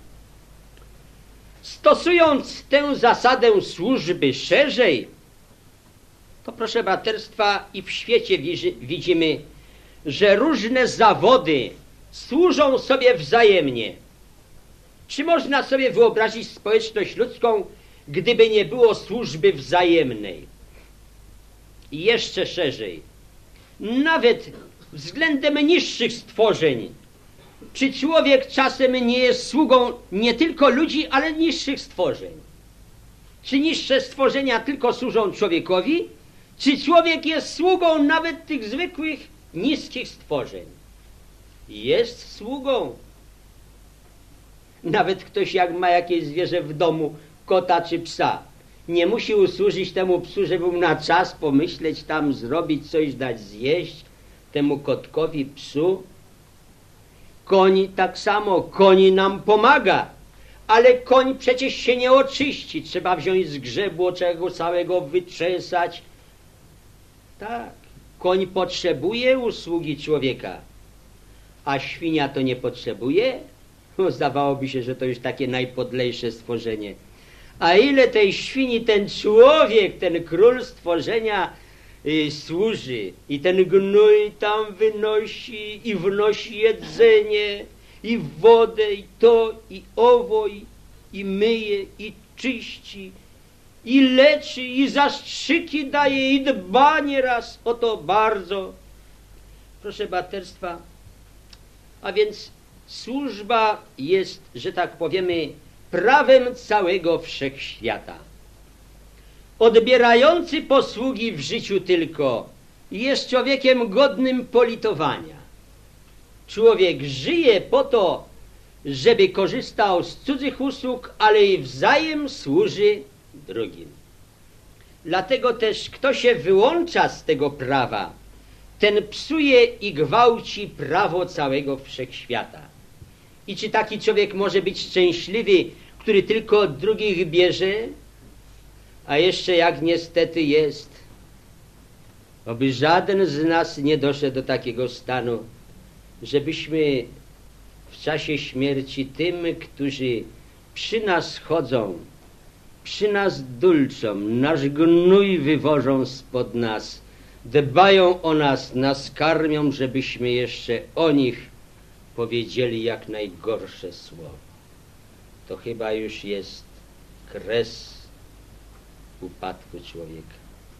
Stosując tę zasadę służby szerzej, to proszę braterstwa, i w świecie widzimy, że różne zawody służą sobie wzajemnie. Czy można sobie wyobrazić społeczność ludzką, gdyby nie było służby wzajemnej? I jeszcze szerzej, nawet względem niższych stworzeń, czy człowiek czasem nie jest sługą nie tylko ludzi, ale niższych stworzeń? Czy niższe stworzenia tylko służą człowiekowi, czy człowiek jest sługą nawet tych zwykłych, niskich stworzeń? Jest sługą. Nawet ktoś, jak ma jakieś zwierzę w domu, kota czy psa, nie musi usłużyć temu psu, żeby mu na czas pomyśleć, tam zrobić coś, dać zjeść temu kotkowi, psu. Koń tak samo, koń nam pomaga, ale koń przecież się nie oczyści, trzeba wziąć z grzebło, trzeba go całego wyczesać. Tak, koń potrzebuje usługi człowieka, a świnia to nie potrzebuje? No, zdawałoby się, że to już takie najpodlejsze stworzenie. A ile tej świni ten człowiek, ten król stworzenia służy, i ten gnój tam wynosi, i wnosi jedzenie, i wodę, i to, i owo, i myje, i czyści, i leczy, i zastrzyki daje, i dba nieraz o to bardzo. Proszę braterstwa, a więc służba jest, że tak powiemy, prawem całego wszechświata. Odbierający posługi w życiu tylko jest człowiekiem godnym politowania. Człowiek żyje po to, żeby korzystał z cudzych usług, ale i wzajem służy drugim. Dlatego też kto się wyłącza z tego prawa, ten psuje i gwałci prawo całego wszechświata. I czy taki człowiek może być szczęśliwy, który tylko od drugich bierze? A jeszcze jak niestety jest, oby żaden z nas nie doszedł do takiego stanu, żebyśmy w czasie śmierci tym, którzy przy nas chodzą, przy nas dulczą, nasz gnój wywożą spod nas, dbają o nas karmią, żebyśmy jeszcze o nich powiedzieli jak najgorsze słowo. To chyba już jest kres upadku człowieka.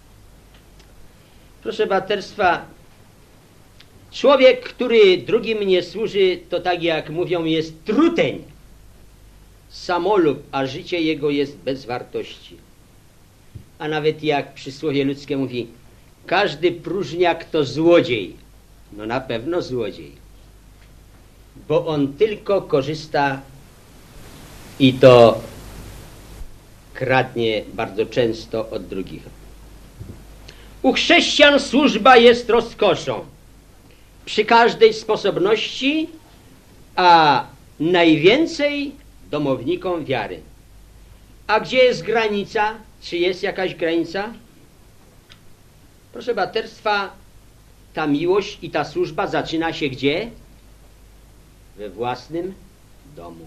Proszę braterstwa, człowiek, który drugim nie służy, to tak jak mówią, jest truteń, samolub, a życie jego jest bez wartości. A nawet jak przysłowie ludzkie mówi, każdy próżniak to złodziej. No na pewno złodziej. Bo on tylko korzysta i to kradnie bardzo często od drugich. U chrześcijan służba jest rozkoszą przy każdej sposobności, a najwięcej domownikom wiary. A gdzie jest granica? Czy jest jakaś granica? Proszę braterstwa, ta miłość i ta służba zaczyna się gdzie? We własnym domu.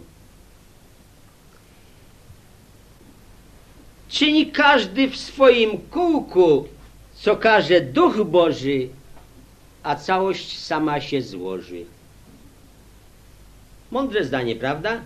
Czyni każdy w swoim kółku, co każe Duch Boży, a całość sama się złoży. Mądre zdanie, prawda?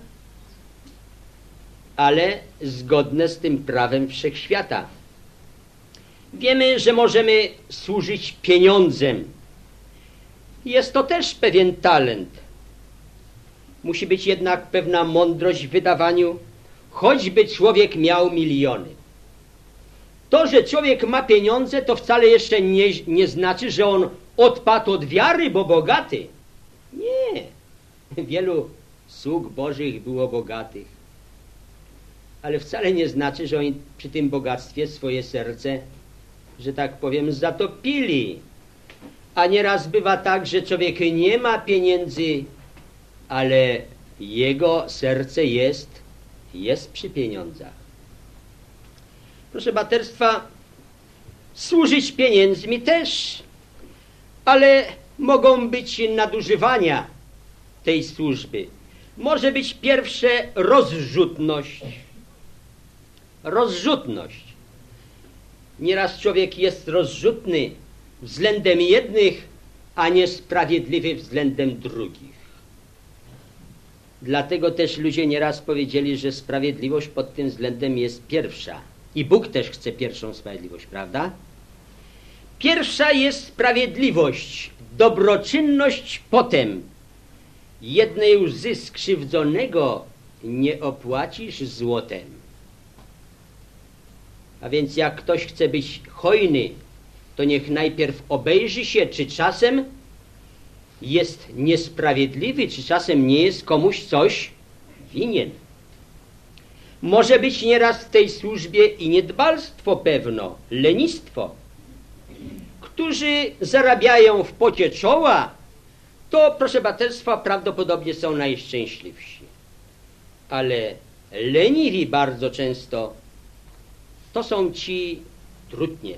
Ale zgodne z tym prawem wszechświata. Wiemy, że możemy służyć pieniądzem. Jest to też pewien talent. Musi być jednak pewna mądrość w wydawaniu, choćby człowiek miał miliony. To, że człowiek ma pieniądze, to wcale jeszcze nie znaczy, że on odpadł od wiary, bo bogaty. Nie. Wielu sług Bożych było bogatych. Ale wcale nie znaczy, że oni przy tym bogactwie swoje serce, że tak powiem, zatopili. A nieraz bywa tak, że człowiek nie ma pieniędzy, ale jego serce jest przy pieniądzach. Proszę braterstwa, służyć pieniędzmi też, ale mogą być nadużywania tej służby. Może być pierwsze rozrzutność. Rozrzutność. Nieraz człowiek jest rozrzutny względem jednych, a niesprawiedliwy względem drugich. Dlatego też ludzie nieraz powiedzieli, że sprawiedliwość pod tym względem jest pierwsza. I Bóg też chce pierwszą sprawiedliwość, prawda? Pierwsza jest sprawiedliwość, dobroczynność potem. Jednej łzy skrzywdzonego nie opłacisz złotem. A więc jak ktoś chce być hojny, to niech najpierw obejrzy się, czy czasem jest niesprawiedliwy, czy czasem nie jest komuś coś winien. Może być nieraz w tej służbie i niedbalstwo pewno, lenistwo. Którzy zarabiają w pocie czoła, to, proszę braterstwa, prawdopodobnie są najszczęśliwsi. Ale leniwi bardzo często to są ci trudnie.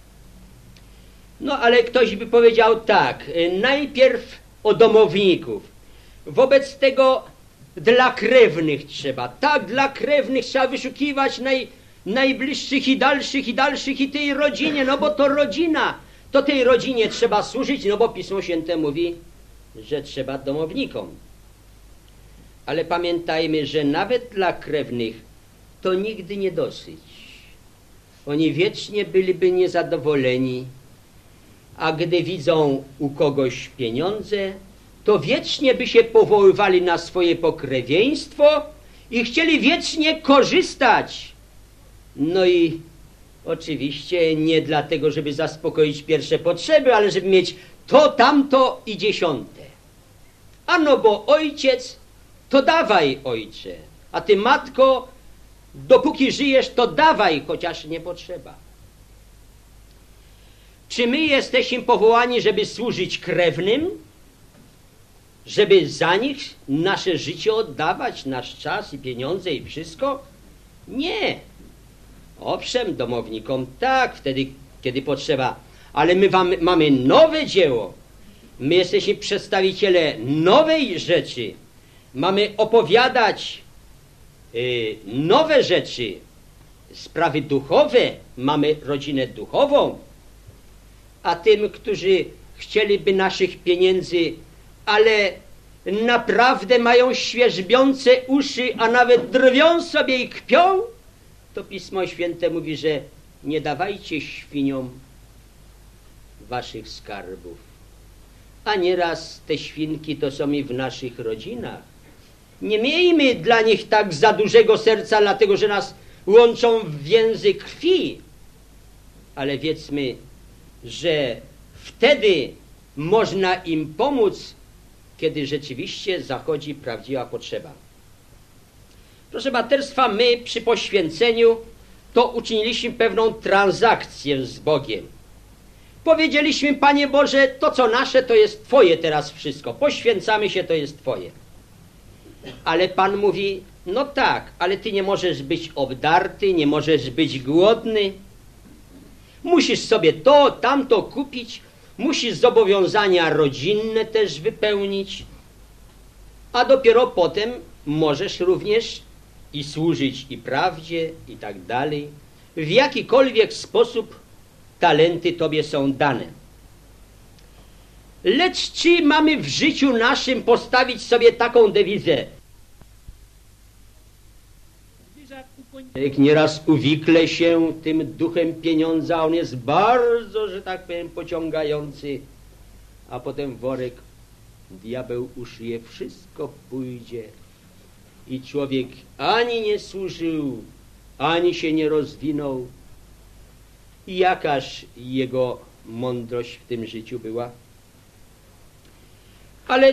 No ale ktoś by powiedział tak, najpierw o domowników. Wobec tego dla krewnych trzeba, tak, dla krewnych trzeba wyszukiwać najbliższych i dalszych i tej rodzinie, no bo to rodzina, to tej rodzinie trzeba służyć, no bo Pismo Święte mówi, że trzeba domownikom. Ale pamiętajmy, że nawet dla krewnych to nigdy nie dosyć. Oni wiecznie byliby niezadowoleni, a gdy widzą u kogoś pieniądze, to wiecznie by się powoływali na swoje pokrewieństwo i chcieli wiecznie korzystać. No i oczywiście nie dlatego, żeby zaspokoić pierwsze potrzeby, ale żeby mieć to, tamto i 10. Ano bo ojciec, to dawaj ojcze, a ty matko, dopóki żyjesz, to dawaj, chociaż nie potrzeba. Czy my jesteśmy powołani, żeby służyć krewnym? Żeby za nich nasze życie oddawać, nasz czas i pieniądze i wszystko? Nie. Owszem, domownikom tak, wtedy, kiedy potrzeba. Ale my mamy nowe dzieło. My jesteśmy przedstawiciele nowej rzeczy. Mamy opowiadać nowe rzeczy, sprawy duchowe. Mamy rodzinę duchową. A tym, którzy chcieliby naszych pieniędzy, ale naprawdę mają świerzbiące uszy, a nawet drwią sobie i kpią, to Pismo Święte mówi, że nie dawajcie świniom waszych skarbów. A nieraz te świnki to są i w naszych rodzinach. Nie miejmy dla nich tak za dużego serca, dlatego że nas łączą w więzy krwi. Ale wiedzmy, że wtedy można im pomóc, kiedy rzeczywiście zachodzi prawdziwa potrzeba. Proszę braterstwa, my przy poświęceniu to uczyniliśmy pewną transakcję z Bogiem. Powiedzieliśmy, Panie Boże, to co nasze, to jest Twoje teraz wszystko. Poświęcamy się, to jest Twoje. Ale Pan mówi, no tak, ale Ty nie możesz być obdarty, nie możesz być głodny. Musisz sobie to, tamto kupić, musisz zobowiązania rodzinne też wypełnić, a dopiero potem możesz również i służyć i prawdzie i tak dalej. W jakikolwiek sposób talenty Tobie są dane. Lecz czy mamy w życiu naszym postawić sobie taką dewizę? Jak nieraz uwikle się tym duchem pieniądza, on jest bardzo, że tak powiem, pociągający, a potem worek diabeł uszyje, wszystko pójdzie i człowiek ani nie służył, ani się nie rozwinął. I jakaż jego mądrość w tym życiu była? Ale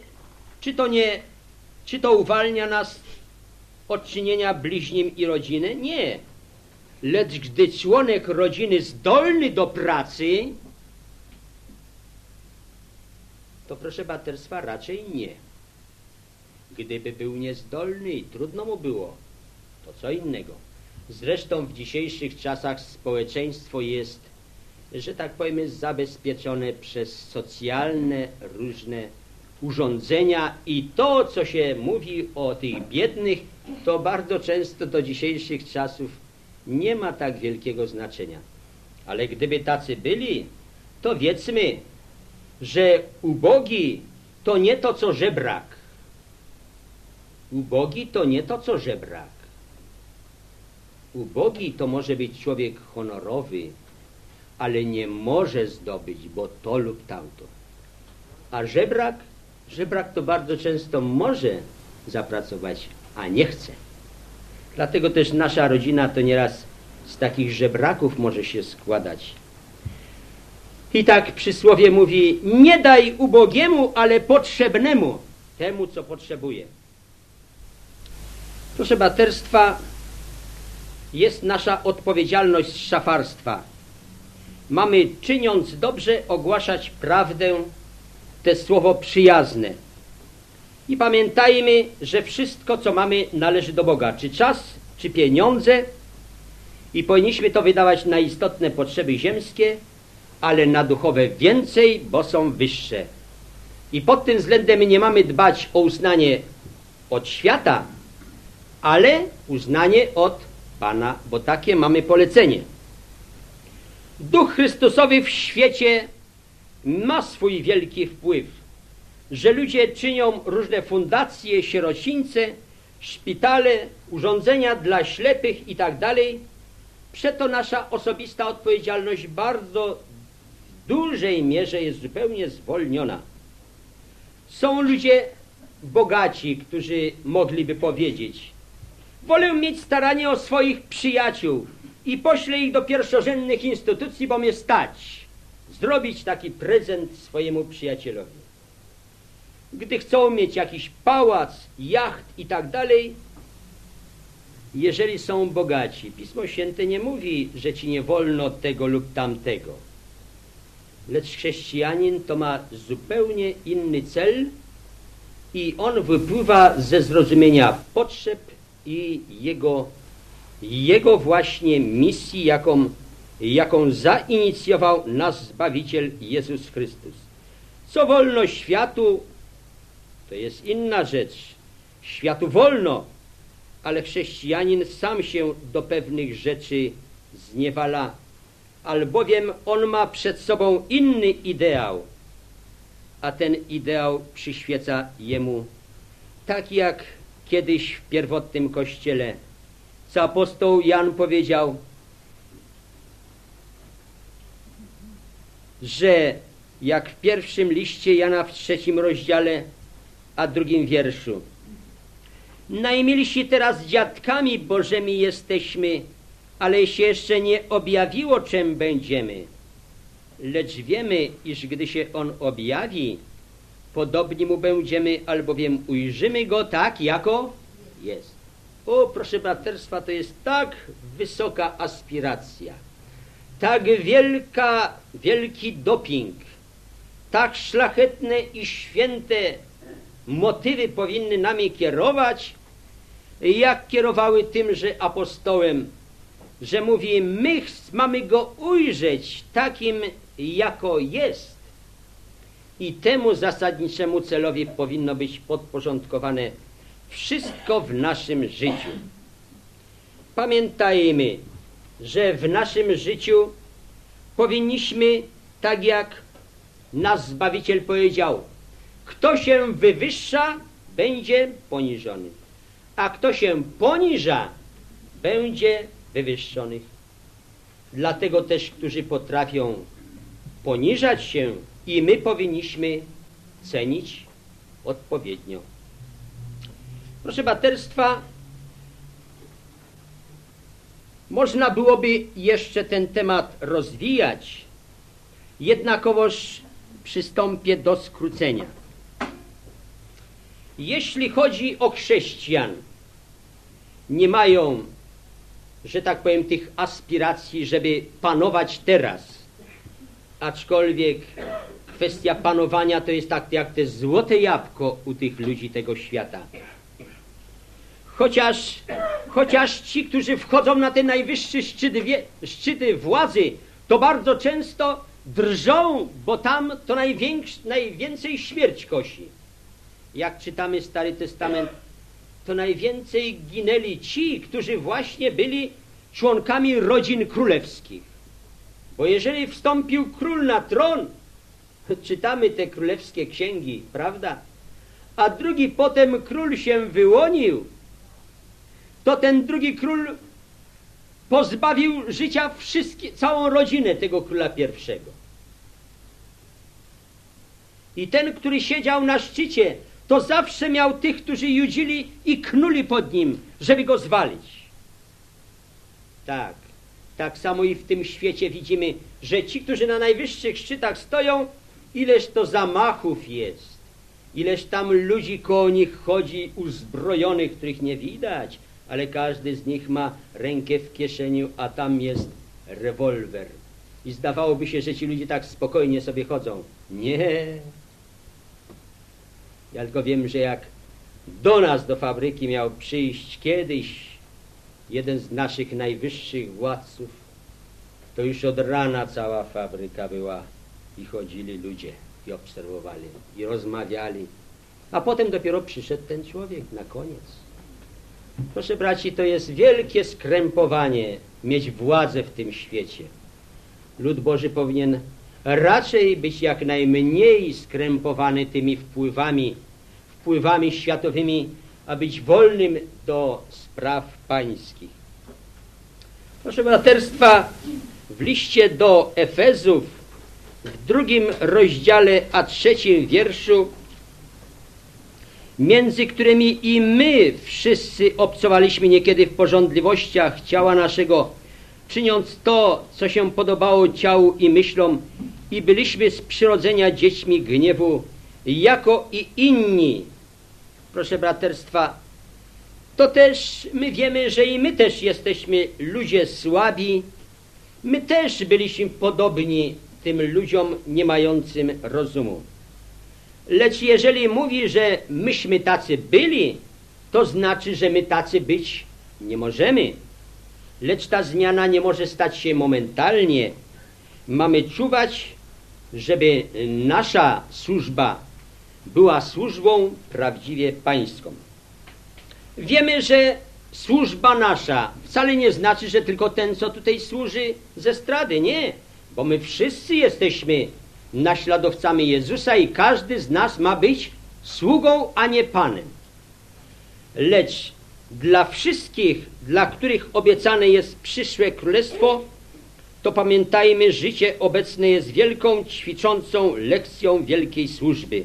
czy to uwalnia nas od czynienia bliźnim i rodziny? Nie. Lecz gdy członek rodziny zdolny do pracy, to proszę braterstwa raczej nie. Gdyby był niezdolny i trudno mu było, to co innego. Zresztą w dzisiejszych czasach społeczeństwo jest, że tak powiem, zabezpieczone przez socjalne różne urządzenia i to, co się mówi o tych biednych, to bardzo często do dzisiejszych czasów nie ma tak wielkiego znaczenia. Ale gdyby tacy byli, to wiedzmy, że ubogi to nie to, co żebrak. Ubogi to nie to, co żebrak. Ubogi to może być człowiek honorowy, ale nie może zdobyć, bo to lub tamto. A żebrak to bardzo często może zapracować, a nie chce. Dlatego też nasza rodzina to nieraz z takich żebraków może się składać. I tak przysłowie mówi, nie daj ubogiemu, ale potrzebnemu, temu, co potrzebuje. Proszę braterstwa, jest nasza odpowiedzialność szafarstwa. Mamy, czyniąc dobrze, ogłaszać prawdę, te słowo przyjazne. I pamiętajmy, że wszystko, co mamy, należy do Boga. Czy czas, czy pieniądze. I powinniśmy to wydawać na istotne potrzeby ziemskie, ale na duchowe więcej, bo są wyższe. I pod tym względem nie mamy dbać o uznanie od świata, ale uznanie od Pana, bo takie mamy polecenie. Duch Chrystusowy w świecie ma swój wielki wpływ, że ludzie czynią różne fundacje, sierocińce, szpitale, urządzenia dla ślepych i tak dalej. Przeto nasza osobista odpowiedzialność bardzo w dużej mierze jest zupełnie zwolniona. Są ludzie bogaci, którzy mogliby powiedzieć: wolę mieć staranie o swoich przyjaciół i poślę ich do pierwszorzędnych instytucji, bo mnie stać zrobić taki prezent swojemu przyjacielowi. Gdy chcą mieć jakiś pałac, jacht i tak dalej, jeżeli są bogaci, Pismo Święte nie mówi, że ci nie wolno tego lub tamtego. Lecz chrześcijanin to ma zupełnie inny cel i on wypływa ze zrozumienia potrzeb i jego właśnie misji, jaką zainicjował nasz Zbawiciel Jezus Chrystus. Co wolno światu, to jest inna rzecz. Światu wolno, ale chrześcijanin sam się do pewnych rzeczy zniewala, albowiem on ma przed sobą inny ideał, a ten ideał przyświeca jemu, tak jak kiedyś w pierwotnym Kościele, co apostoł Jan powiedział, że jak w pierwszym liście Jana w 3 rozdziale, a 2 wierszu: najmilsi teraz dziadkami Bożymi jesteśmy, ale się jeszcze nie objawiło, czym będziemy. Lecz wiemy, iż gdy się On objawi, podobni Mu będziemy, albowiem ujrzymy Go tak, jako jest. O, proszę braterstwa, to jest tak wysoka aspiracja, tak wielki doping, tak szlachetne i święte motywy powinny nami kierować, jak kierowały tymże apostołem, że mówi, my mamy Go ujrzeć takim, jako jest. I temu zasadniczemu celowi powinno być podporządkowane wszystko w naszym życiu. Pamiętajmy, że w naszym życiu powinniśmy, tak jak nasz Zbawiciel powiedział: kto się wywyższa, będzie poniżony, a kto się poniża, będzie wywyższony. Dlatego też, którzy potrafią poniżać się, i my powinniśmy cenić odpowiednio. Proszę braterstwa, można byłoby jeszcze ten temat rozwijać, jednakowoż przystąpię do skrócenia. Jeśli chodzi o chrześcijan, nie mają, że tak powiem, tych aspiracji, żeby panować teraz, aczkolwiek kwestia panowania to jest tak jak te złote jabłko u tych ludzi tego świata. Chociaż ci, którzy wchodzą na te najwyższe szczyty władzy, to bardzo często drżą, bo tam to najwięcej śmierć kosi. Jak czytamy Stary Testament, to najwięcej ginęli ci, którzy właśnie byli członkami rodzin królewskich. Bo jeżeli wstąpił król na tron, czytamy te królewskie księgi, prawda? A drugi potem król się wyłonił, to ten drugi król pozbawił życia całą rodzinę tego króla pierwszego. I ten, który siedział na szczycie, to zawsze miał tych, którzy judzili i knuli pod nim, żeby go zwalić. Tak samo i w tym świecie widzimy, że ci, którzy na najwyższych szczytach stoją, ileż to zamachów jest, ileż tam ludzi koło nich chodzi uzbrojonych, których nie widać, ale każdy z nich ma rękę w kieszeni, a tam jest rewolwer. I zdawałoby się, że ci ludzie tak spokojnie sobie chodzą. Nie. Ja tylko wiem, że jak do nas, do fabryki miał przyjść kiedyś jeden z naszych najwyższych władców, to już od rana cała fabryka była i chodzili ludzie i obserwowali i rozmawiali. A potem dopiero przyszedł ten człowiek na koniec. Proszę braci, to jest wielkie skrępowanie mieć władzę w tym świecie. Lud Boży powinien raczej być jak najmniej skrępowany tymi wpływami światowymi, a być wolnym do spraw pańskich. Proszę braterstwa, w liście do Efezów w 2 rozdziale, a 3 wierszu, między którymi i my wszyscy obcowaliśmy niekiedy w pożądliwościach ciała naszego, czyniąc to, co się podobało ciału i myślom, i byliśmy z przyrodzenia dziećmi gniewu, jako i inni. Proszę braterstwa, to też my wiemy, że i my też jesteśmy ludzie słabi. My też byliśmy podobni tym ludziom nie mającym rozumu. Lecz jeżeli mówi, że myśmy tacy byli, to znaczy, że my tacy być nie możemy. Lecz ta zmiana nie może stać się momentalnie. Mamy czuwać, żeby nasza służba była służbą prawdziwie pańską. Wiemy, że służba nasza wcale nie znaczy, że tylko ten, co tutaj służy z estrady. Nie, bo my wszyscy jesteśmy naśladowcami Jezusa i każdy z nas ma być sługą, a nie panem. Lecz dla wszystkich, dla których obiecane jest przyszłe królestwo, to pamiętajmy, życie obecne jest wielką, ćwiczącą lekcją wielkiej służby.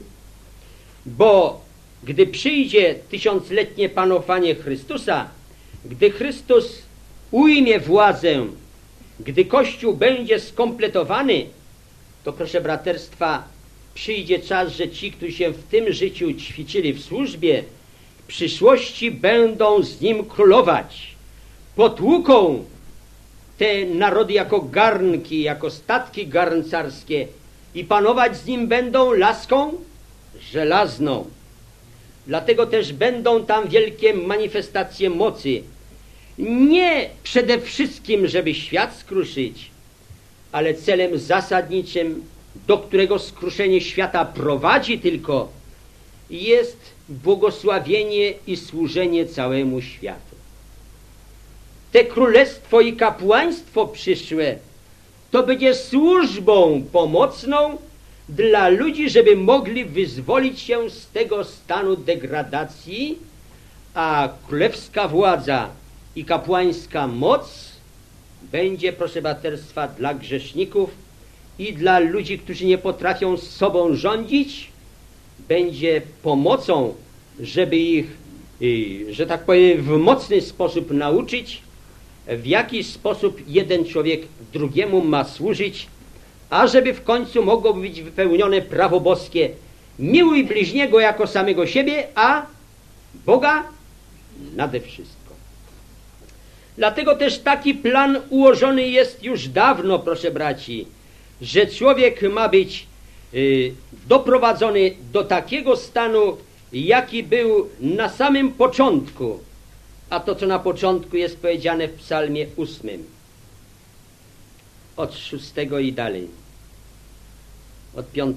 Bo gdy przyjdzie tysiącletnie panowanie Chrystusa, gdy Chrystus ujmie władzę, gdy Kościół będzie skompletowany, to proszę braterstwa, przyjdzie czas, że ci, którzy się w tym życiu ćwiczyli w służbie, w przyszłości będą z Nim królować. Potłuką te narody jako garnki, jako statki garncarskie i panować z Nim będą laską żelazną. Dlatego też będą tam wielkie manifestacje mocy. Nie przede wszystkim, żeby świat skruszyć, ale celem zasadniczym, do którego skruszenie świata prowadzi tylko, jest błogosławienie i służenie całemu światu. Te królestwo i kapłaństwo przyszłe to będzie służbą pomocną dla ludzi, żeby mogli wyzwolić się z tego stanu degradacji, a królewska władza i kapłańska moc będzie, proszę braterstwa, dla grzeszników i dla ludzi, którzy nie potrafią z sobą rządzić, będzie pomocą, żeby ich, że tak powiem, w mocny sposób nauczyć, w jaki sposób jeden człowiek drugiemu ma służyć, a żeby w końcu mogło być wypełnione prawo boskie: miłuj bliźniego jako samego siebie, a Boga nade wszystko. Dlatego też taki plan ułożony jest już dawno, proszę braci, że człowiek ma być doprowadzony do takiego stanu, jaki był na samym początku, a to, co na początku jest powiedziane w psalmie 8, od 6 i dalej, od 5.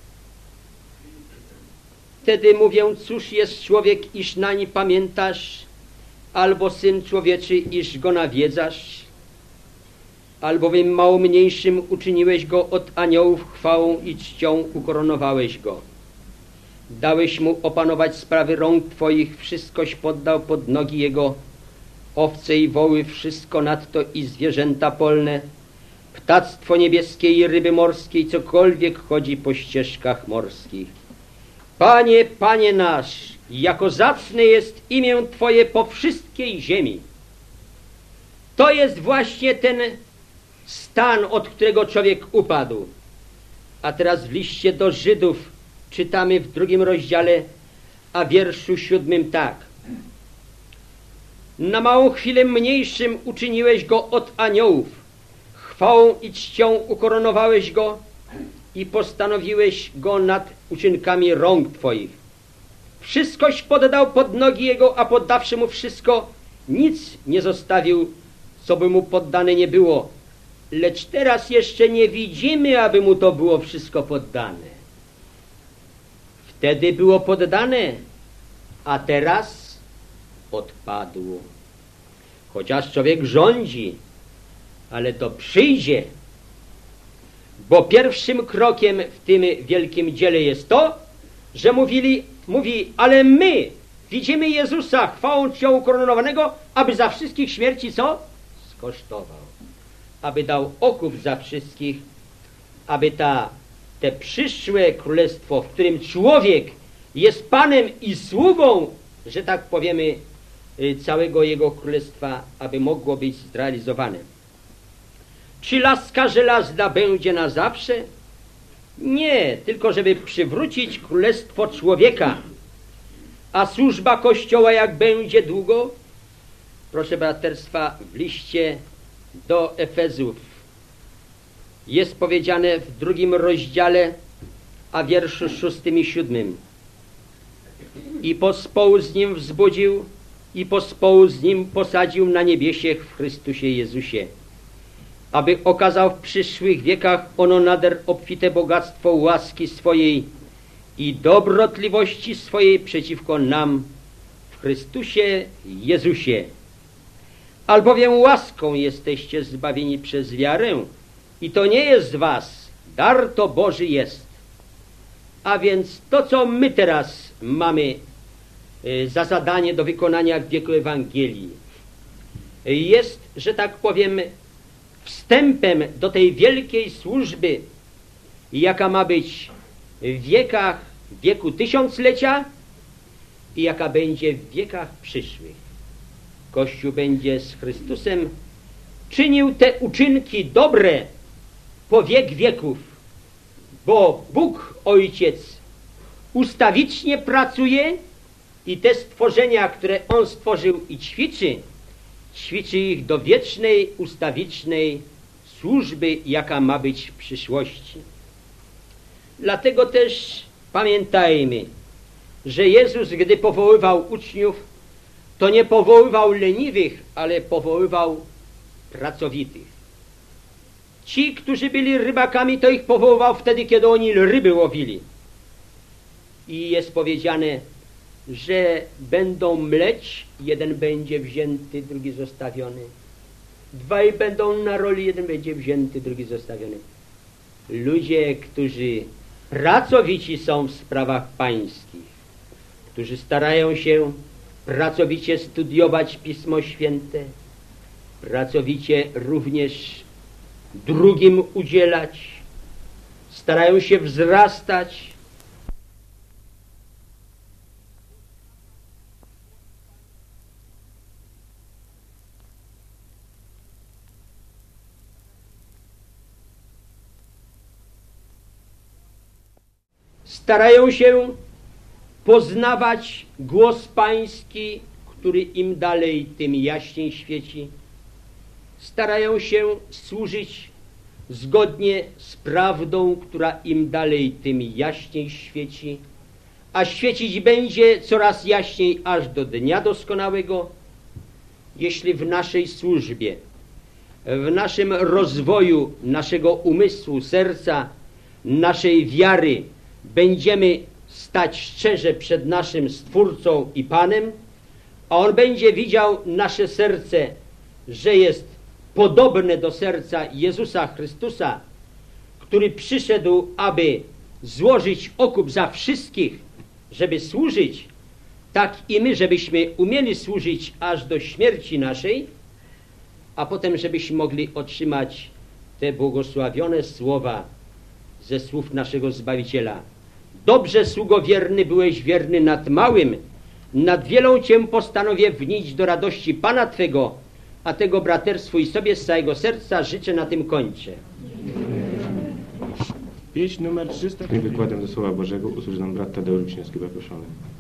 Wtedy mówię, cóż jest człowiek, iż nań pamiętasz, albo syn człowieczy, iż go nawiedzasz, albowiem mało mniejszym uczyniłeś go od aniołów, chwałą i czcią ukoronowałeś go. Dałeś mu opanować sprawy rąk twoich, wszystkoś poddał pod nogi jego, owce i woły, wszystko nadto i zwierzęta polne, ptactwo niebieskie i ryby morskie, cokolwiek chodzi po ścieżkach morskich. Panie, Panie nasz, jako zacne jest imię Twoje po wszystkiej ziemi. To jest właśnie ten stan, od którego człowiek upadł. A teraz w liście do Żydów czytamy w 2 rozdziale, a wierszu 7 tak. Na małą chwilę mniejszym uczyniłeś go od aniołów, chwałą i czcią ukoronowałeś go i postanowiłeś go nad uczynkami rąk Twoich. Wszystkoś poddał pod nogi jego, a poddawszy mu wszystko, nic nie zostawił, co by mu poddane nie było. Lecz teraz jeszcze nie widzimy, aby mu to było wszystko poddane. Wtedy było poddane, a teraz odpadło. Chociaż człowiek rządzi, ale to przyjdzie. Bo pierwszym krokiem w tym wielkim dziele jest to, że mówi, ale my widzimy Jezusa chwałą czcią ukoronowanego, aby za wszystkich śmierci co? Skosztował. Aby dał okup za wszystkich, aby te przyszłe królestwo, w którym człowiek jest panem i sługą, że tak powiemy, całego jego królestwa, aby mogło być zrealizowane. Czy laska żelazna będzie na zawsze? Nie, tylko żeby przywrócić królestwo człowieka. A służba Kościoła jak będzie długo? Proszę braterstwa, w liście do Efezów jest powiedziane w 2 rozdziale, a wierszu 6 i 7. I pospołu z nim wzbudził i pospołu z nim posadził na niebiesiech w Chrystusie Jezusie, aby okazał w przyszłych wiekach ono nader obfite bogactwo łaski swojej i dobrotliwości swojej przeciwko nam w Chrystusie Jezusie. Albowiem łaską jesteście zbawieni przez wiarę i to nie jest z was, dar to Boży jest. A więc to, co my teraz mamy za zadanie do wykonania w wieku Ewangelii, jest, że tak powiem, wstępem do tej wielkiej służby, jaka ma być w wieku tysiąclecia i jaka będzie w wiekach przyszłych. Kościół będzie z Chrystusem czynił te uczynki dobre po wiek wieków, bo Bóg Ojciec ustawicznie pracuje i te stworzenia, które On stworzył i ćwiczy ich do wiecznej, ustawicznej służby, jaka ma być w przyszłości. Dlatego też pamiętajmy, że Jezus, gdy powoływał uczniów, to nie powoływał leniwych, ale powoływał pracowitych. Ci, którzy byli rybakami, to ich powoływał wtedy, kiedy oni ryby łowili. I jest powiedziane, że będą mleć, jeden będzie wzięty, drugi zostawiony. Dwaj będą na roli, jeden będzie wzięty, drugi zostawiony. Ludzie, którzy pracowici są w sprawach pańskich, którzy starają się pracowicie studiować Pismo Święte, pracowicie również drugim udzielać, starają się wzrastać, starają się poznawać głos pański, który im dalej, tym jaśniej świeci. Starają się służyć zgodnie z prawdą, która im dalej, tym jaśniej świeci, a świecić będzie coraz jaśniej aż do dnia doskonałego, jeśli w naszej służbie, w naszym rozwoju naszego umysłu, serca, naszej wiary będziemy stać szczerze przed naszym Stwórcą i Panem, a On będzie widział nasze serce, że jest podobne do serca Jezusa Chrystusa, który przyszedł, aby złożyć okup za wszystkich, żeby służyć, tak i my, żebyśmy umieli służyć aż do śmierci naszej, a potem, żebyśmy mogli otrzymać te błogosławione słowa ze słów naszego Zbawiciela. Dobrze, sługo wierny, byłeś wierny nad małym, nad wielą Cię postanowię wnieść do radości Pana Twego, a tego braterstwu i sobie z całego serca życzę, na tym kończę. Pieśń numer 300. Wykładem do Słowa Bożego usłuży nam brat Tadeusz Wiśniewski, proszony.